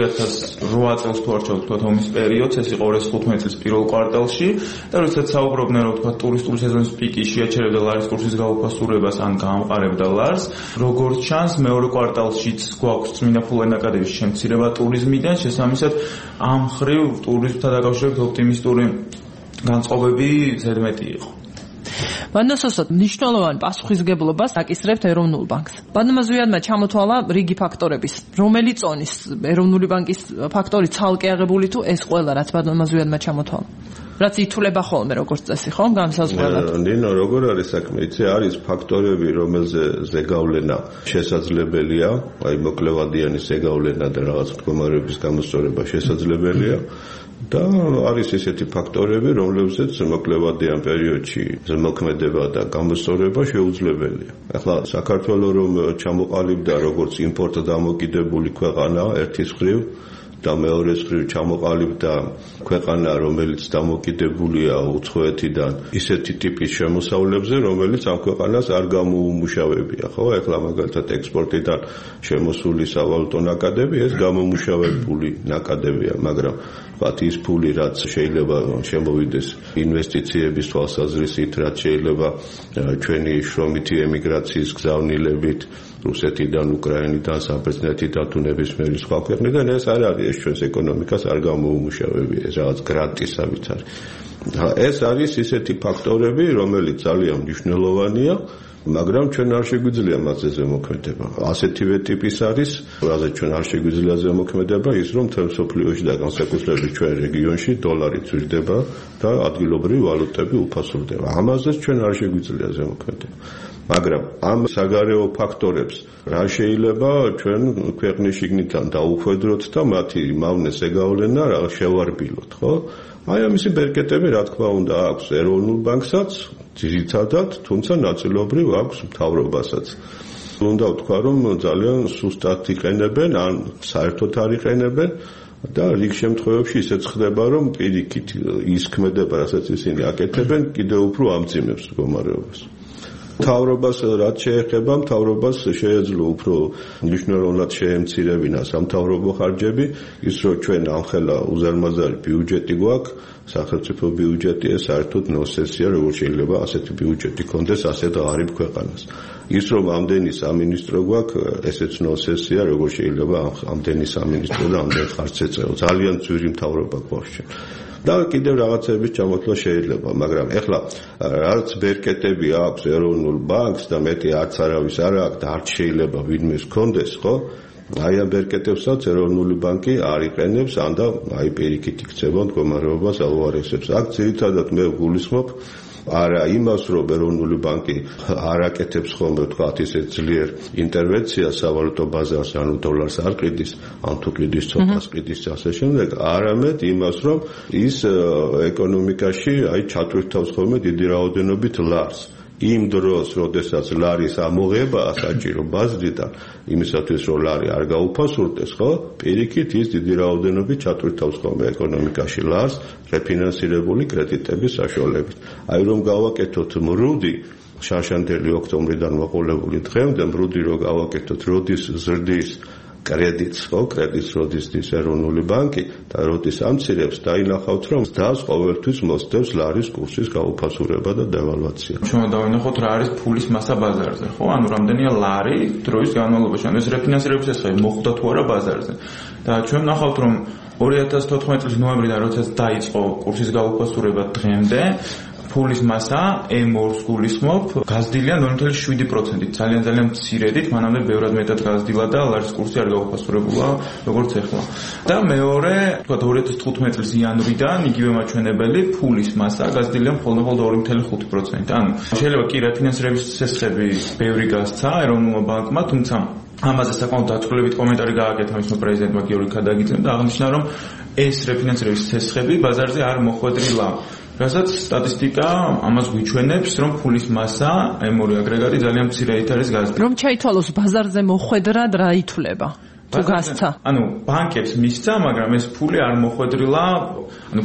2008 წელს თუ არ ჩავთქვათ ომის პერიოდს, ეს იყო 2015 წლის პირველ კვარტალში და როდესაც საუბრობდნენ რომ თქვა ტურისტული სეზონის პიკი შეაჩერებდა ლარის კურსის გაუფასურებას ან გაამყარებდა ლარს, როგორც ჩანს მეორე კვარტალშიც გვაქვს წმინდა ფულადი ნაკადების შემცირება ტურიზმიდან, შესაბამისად ამ ხრივ ტურიზმთან დაკავშირებით ოპტიმისტური განწყობები ზედმეტი იყო. მანდასოსად მნიშვნელოვან პასუხისგებლობას აკისრებთ ეროვნულ ბანკს. ბანკმა ზვიადმა ჩამოთვალა რიგი ფაქტორების, რომელი წონის ეროვნული ბანკის ფაქტორი ცალკე აღებული თუ ეს ყველა რაც ბანკმა ზვიადმა ჩამოთვალა. რაც ითვლება ხოლმე როგორც წესი, ხო? განსაზღვრულად. ნინო, როგორ არის საქმე? იცი, არის ფაქტორები, რომელზე ზეგავლენა შესაძლებელია, აი მოკლევადიანი ზეგავლენა და რაღაც მდგომარეობის გამოსწორება შესაძლებელია. და არის ესეთი ფაქტორები, რომლებზეც მოკლევადიან პერიოდში ზემოქმედება და გამოსწორება შეუძლებელია. ახლა საქართველოს რომ ჩამოყალიბდა როგორც იმპორტდამოკიდებული ქვეყანა ერთის მხრივ და მეორეს მხრივ ჩამოყალიბდა ქვეყანა, რომელიც დამოკიდებულია უცხოეთიდან ისეთი ტიპის შემოსავლებზე, რომელიც ამ ქვეყანას არ გამოუმუშავებია, ხო? ახლა მაგალითად ექსპორტიდან შემოსული სავალუტო ნაკადები, ეს გამომუშავებული ნაკადებია, მაგრამ ვთქვათ ის ფული, რაც შეიძლება შემოვიდეს ინვესტიციების თვალსაზრისით, რაც შეიძლება ჩვენი შრომითი ემიგრაციის გზავნილებით რუსეთიდან, უკრაინიდან, საბერძნეთიდან თუ ნებისმიერი სხვა ქვეყნიდან, ეს არ არის ეს ჩვენს ეკონომიკას არ გამოუმუშავებია, ეს რაღაც გრანტისავით არის. ეს არის ისეთი ფაქტორები, რომელიც ძალიან მნიშვნელოვანია, მაგრამ ჩვენ არ შეგვიძლია მასზე ზემოქმედება. ასეთივე ტიპის არის, რაზეც ჩვენ არ შეგვიძლია ზემოქმედება, ის რომ მთელ მსოფლიოში და განსაკუთრებით ჩვენ რეგიონში დოლარი ძვირდება და ადგილობრივი ვალუტები უფასურდება. ამაზეც ჩვენ არ შეგვიძლია ზემოქმედება. მაგრამ ამ საგარეო ფაქტორებს რა შეიძლება ჩვენ ქვეყნის შიგნიდან დაუხვედროთ და მათი მავნეს ეგავლენა რა შევარბილოთ, ხო? აი ამისი ბერკეტები რა თქმა უნდა აქვს ეროვნულ ბანკსაც ძირითადად, თუმცა ნაწილობრივ აქვს მთავრობასაც. უნდა ვთქვა, რომ ძალიან სუსტად იყენებენ, ან საერთოდ არ იყენებენ და რიგ შემთხვევებში ისეც ხდება, რომ პირიქით ის ქმედება, რასაც ისინი აკეთებენ, კიდევ უფრო ამძიმებს მდგომარეობას. მთავრობას რაც შეეხება, მთავრობას შეეძლო უფრო მნიშვნელოვნად შეემცირებინა სამთავრობო ხარჯები, ის რომ ჩვენ ამხელა უზარმაზარი ბიუჯეტი გვაქვს, სახელმწიფო ბიუჯეტი, ეს საერთოდ ნონსენსია, როგორ შეიძლება ასეთი ბიუჯეტი ქონდეს ასეთ ღარიბ ქვეყანას. ის რომ ამდენი სამინისტრო გვაქვს, ესეც ნონსენსია, როგორ შეიძლება ამდენი სამინისტრო და ამდენ ხარჯს ეწეო. ძალიან ძვირი მთავრობა გვაქვს. და კიდევ რაღაცების ჩამოთვლა შეიძლება, მაგრამ ეხლა რაც ბერკეტები აქვს ეროვნულ ბანკს და მეტი არც არავის არ აქვს და არც შეიძლება ვინმეს ჰქონდეს, ხო? აი ამ ბერკეტებსაც ეროვნული ბანკი არ იყენებს, ან და აი პირიქით იქცევა მდგომარეობას აუარესებს. აქ ძირითადად მე გულისხმობ არა იმას, რომ ეროვნული ბანკი არ აკეთებს ხოლმე ვთქვათ ისე ძლიერ ინტერვენციას სავალუტო ბაზარს, ანუ დოლარს არ ყიდის, ან თუ ყიდის ცოტას ყიდის ასე შემდეგ, არამედ იმას, რომ ის ეკონომიკაში აი ჩატვირთავს ხოლმე დიდი რაოდენობით ლარს. იმ დროს, როდესაც ლარის ამოღებაა საჭირო ბაზრიდან, იმისათვის რომ ლარი არ გაუფასურდეს, ხო? პირიქით ის დიდი რაოდენობით ჩატვირთავს ხოლმე ეკონომიკაში ლარს რეფინანსირებული კრედიტების საშუალებით. აი რომ გავაკეთოთ მრუდი შარშანდელი ოქტომბრიდან მოყოლებული დღემდე მრუდი რომ გავაკეთოთ როდის ზრდის კრედიტს, ხო, კრედიტს როდის დის ეროვნული ბანკი და როდის ამცირებს, დაინახავთ, რომ დას ყოველთვის მოსდევს ლარის კურსის გაუფასურება და დევალვაცია. ჩვენ დავინახოთ რა არის ფულის მასა ბაზარზე, ხო? ანუ რამდენია ლარი დროის განმავლობაში, ანუ ეს რეფინანსირების ესხები მოხვდა თუ არა ბაზარზე. და ჩვენ ნახავთ, რომ 2014 წლის ნოემბრიდან როდესაც დაიწყო კურსის გაუფასურება დღემდე ფულის მასა M2-ს გულისხმობ, გაზრდილია 0.7%-ით, ძალიან მცირედით, მანამდე ბევრად მეტად გაზრდილა და ლარის კურსი არ გაუფასურებულა, როგორც ეხლა. და მეორე, თქვა 2015 წლის იანვრიდან იგივე მაჩვენებელი ფულის მასა გაზრდილია მხოლოდ 2.5%. ანუ შეიძლება კი რეფინანსირების წესები ბევრი გასცა ეროვნულმა ბანკმა, თუმცა ამაზე საკმაოდ დაწვრილებით კომენტარი გააკეთა მისმა პრეზიდენტმა გიორგი ქადაგიძემ და აღნიშნა, რომ ეს რეფინანსირების წესები ბაზარზე არ მოხვედრილა. რასაც სტატისტიკა ამას გვიჩვენებს, რომ ფულის მასა M2 აგრეგატი ძალიან მცირედ არის გაზრდილი. რომ ჩაითვალოს ბაზარზე მოხვედრად რა ითვლება? თუ გასცა. ანუ ბანკებს მისცა, მაგრამ ეს ფული არ მოხვედრილა, ანუ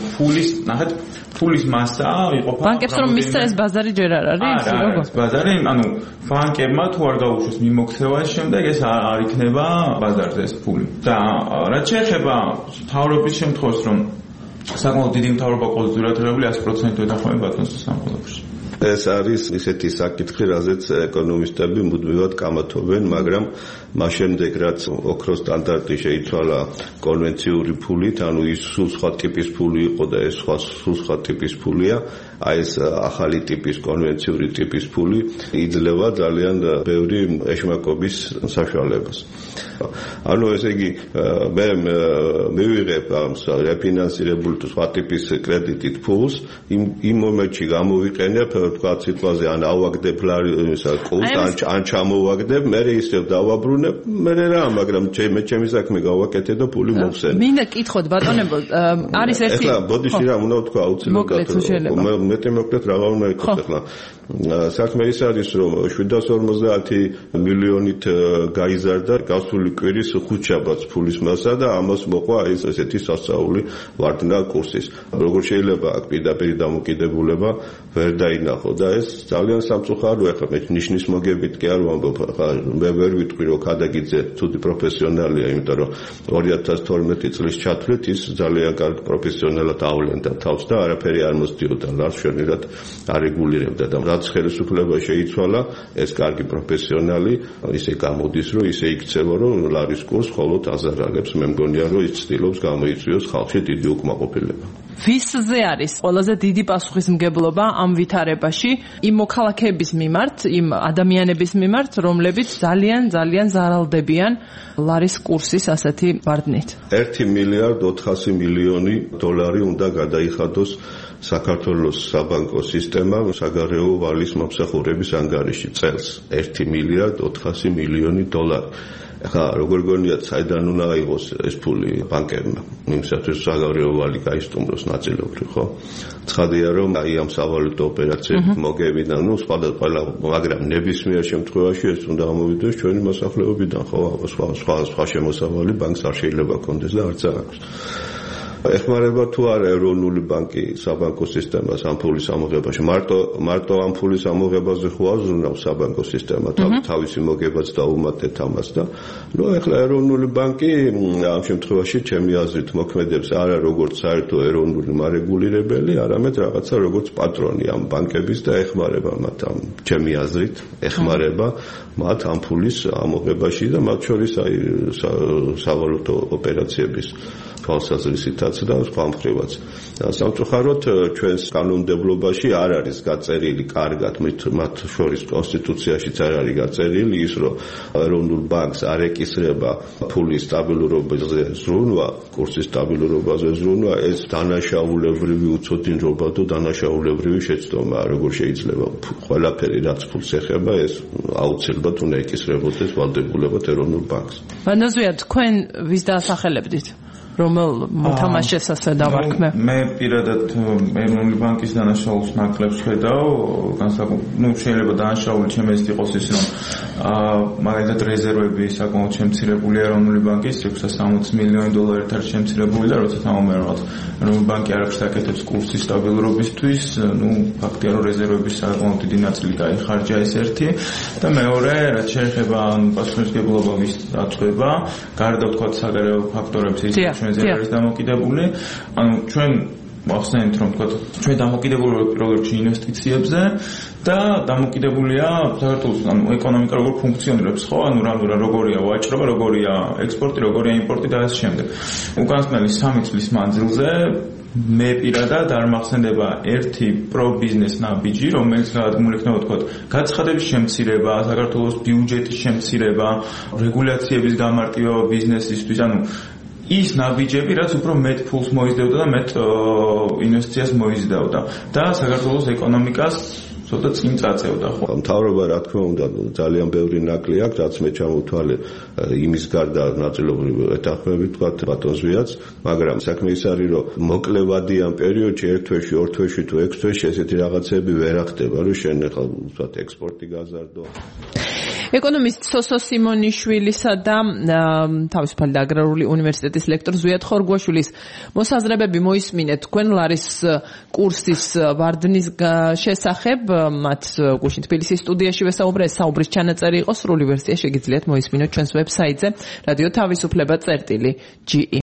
ფულის მასა იყოფა. ბანკებს რომ მისცა ეს ბაზარი ჯერ არ არის? როგორ? ბაზარი, ანუ ბანკებმა თუ არ გაუშვეს მიმოქცევას შემდეგ ეს არ იქნება ბაზარზე ეს ფული. და რაც შეეხება მთავრობის შემთხვევას, რომ საკმაოდ დიდი მთავრობა ყოველდღიურად 100% ეთანხმება ბატონს სამხედროში. ეს არის ისეთი საკითხი, რაზეც ეკონომისტები მუდმივად კამათობენ, მაგრამ მას შემდეგ რაც ოქროს სტანდარტი შეიცვალა კონვენციური ფულით, ანუ ის სულ სხვა ტიპის ფული იყო და ეს სულ სხვა ტიპის ფულია, აი ეს ახალი ტიპის კონვენციური ტიპის ფული იძლევა ძალიან ბევრი ეშმაკობის საშუალებას. ანუ ესე იგი მე მივიღებ ამ რეფინანსირებული სხვა ტიპის კრედიტით ფულს, იმ მომენტში გამოვიყენებ თქვა სიტყვაზე ან ავაგდებ კულტ ან ჩამოვაგდებ, მე ისევ დავაბრუნებ, მე რა, მაგრამ ჩემი საქმე გავაკეთე და ფული მოვხსენე. მინდა კითხოთ ბატონებო, არის ერთი ეხლა ბოდიში რა უნდა თქვა აუცილებლად. მეტი მოკლედ რა უნდა ითქვა ახლა. საქმე ის არის, რომ 750 მილიონით გაიზარდა გასული კვირის ხუთშაბათს ფულის მასა და ამას მოყვა ეს ესეთი სასწაული ვარდნა კურსის. როგორ შეიძლება აქ პირდაპირ დამოკიდებულება ვერ დაინახო და ეს ძალიან სამწუხაროა. ახლა მე ნიშნის მოგებით კი არ ვამბობ, მე ვერ ვიტყვი რომ ქადაგიძე ცუდი პროფესიონალია, იმიტომ რომ 2012 წლის ჩათვლით ის ძალიან კარგ პროფესიონალად ავლენდა თავს და არაფერი არ მოსდიოდა, ლარშენირად არეგულირებდა და რაც ხელისუფლება შეიცვალა, ეს კარგი პროფესიონალი ისე გამოდის, რომ ისე იქცევა, რომ ლარის კურს მხოლოდ აზარალებს. მე მგონია, რომ ის ცდილობს გამოიწვიოს ხალხში დიდი უკმაყოფილება. ვისზე არის ყველაზე დიდი პასუხისმგებლობა ამ ვითარებაში იმ მოქალაქეების მიმართ, იმ ადამიანების მიმართ, რომლებიც ძალიან ზარალდებიან ლარის კურსის ასეთი ვარდნით? 1 მილიარდ 400 მილიონი დოლარი უნდა გადაიხადოს საქართველოს საბანკო სისტემა საგარეო ვალის მომსახურების ანგარიში წელს. 1 მილიარდ 400 მილიონი დოლარი. ახლა როგორ გონიათ, საიდან უნდა აიღოს ეს ფული ბანკებმა? იმისათვის საგარეო ვალი გაისტუმროს ნაწილობრივ, ხო? ცხადია, რომ აი ამ სავალუტო ოპერაციები მოგებიდან, სხვადასხვა, მაგრამ ნებისმიერ შემთხვევაში ეს უნდა გამოვიდეს ჩვენი მოსახლეობიდან, ხო? სხვა შემოსავალი ბანკს არ შეიძლება კონდეს და არც აქვს. ეხმარება თუ არა ეროვნული ბანკი საბანკო სისტემას ამ ფულის ამოღებაში? მარტო ამ ფულის ამოღებაზე ხო აზრუნავს საბანკო სისტემა თავისი მოგებაც დაუმატეთ ამას და ეხლა ეროვნული ბანკი ამ შემთხვევაში ჩემი აზრით მოქმედებს არა როგორც საერთო ეროვნული მარეგულირებელი, არამედ რაღაცა როგორც პატრონი ამ ბანკების და ეხმარება მათ ამ ჩემი აზრით ეხმარება მათ ამ ფულის ამოღებაში და მათ შორის აი სავალუტო ოპერაციების თვალსაზრისითაც და სხვა მხრივაც. სამწუხაროდ ჩვენს კანონმდებლობაში არ არის გაწერილი კარგად, მათ შორის კონსტიტუციაშიც არ არის გაწერილი ის, რომ ეროვნულ ბანკს არ ეკისრება ფულის სტაბილურობაზე ზრუნვა, კურსის სტაბილურობაზე ზრუნვა, ეს დანაშაულებრივი უცოდინრობა და დანაშაულებრივი შეცდომაა, როგორ შეიძლება ყველაფერი რაც ფულს ეხება, ეს აუცილებლად უნდა ეკისრებოდეს ვალდებულებად ეროვნულ ბანკს. ბანაზუია, თქვენ ვის დაასახელებდით? რომელ მოთამაშეს ასე დავარქმე? მე პირადად ეროვნული ბანკის დანაშაულს ნაკლებს ხედავ, შეიძლება დანაშაული ჩემი ეს იყოს ის, რომ მაგალითად რეზერვები საკმაოდ შემცირებულია ეროვნული ბანკის 660 მილიონი დოლარით არის შემცირებული და როცა თამამერად ეროვნული ბანკი არ აკეთებს კურსის სტაბილურობისთვის, ფაქტია რომ რეზერვების საკმაოდ დიდი ნაწილი გაიხარჯა ეს ერთი და მეორე, რაც შეეხება პასუხისმგებლობა ვის აწვება, გარდა ვთქვათ საგარეო ფაქტორების ის ჩვენზე არის დამოკიდებული, ანუ ჩვენ ახსენეთ რომ ვთქვათ ჩვენ დამოკიდებული პირველ რიგში ინვესტიციებზე და დამოკიდებულია საქართველოს ეკონომიკა როგორ ფუნქციონირებს, ხო? ანუ როგორია ვაჭრობა, როგორია ექსპორტი, როგორია იმპორტი და ასე შემდეგ. უკანასკნელი 3 წლის მანძილზე მე პირადად არ მახსენდება ერთი პრო-ბიზნეს ნაბიჯი, რომელიც გადადგმული იქნება ვთქვათ გაცხადების შემცირება, საქართველოს ბიუჯეტის შემცირება, რეგულაციების გამარტივება ბიზნესისთვის, ანუ ის ნაბიჯები, რაც უფრო მეტ ფულს მოიზდევდა და მეტ ინვესტიციას მოიზდევდა და საქართველოს ეკონომიკას ცოტა წინ წაწევდა ხო. მთავრობა რა თქმა უნდა ძალიან ბევრი ნაკლი აქვს, რაც მე ჩამოვთვალე იმის გარდა ნაწილობრივ ეთანხმებით თქვა ბატონზვიაც, მაგრამ საქმე ის არის, რომ მოკლევადიან პერიოდში ერთ თვეში, ორ თვეში თუ ექვს თვეში ესეთი რაღაცები ვერ ახდება, რომ შენ ახლა ვთქვათ ექსპორტი გაზარდო. ეკონომისტ სოსო სიმონიშვილისა და თავისუფალი და აგრარული უნივერსიტეტის ლექტორ ზვიად ხორგუაშვილის მოსაზრებები მოისმინეთ თქვენ ლარის კურსის ვარდნის შესახებ, მათ გუშინ თბილისის სტუდიაში ვესაუბრე, ეს საუბრის ჩანაწერი იყო, სრული ვერსია შეგიძლიათ მოისმინოთ ჩვენს ვებსაიტზე radio-tavisupleba.ge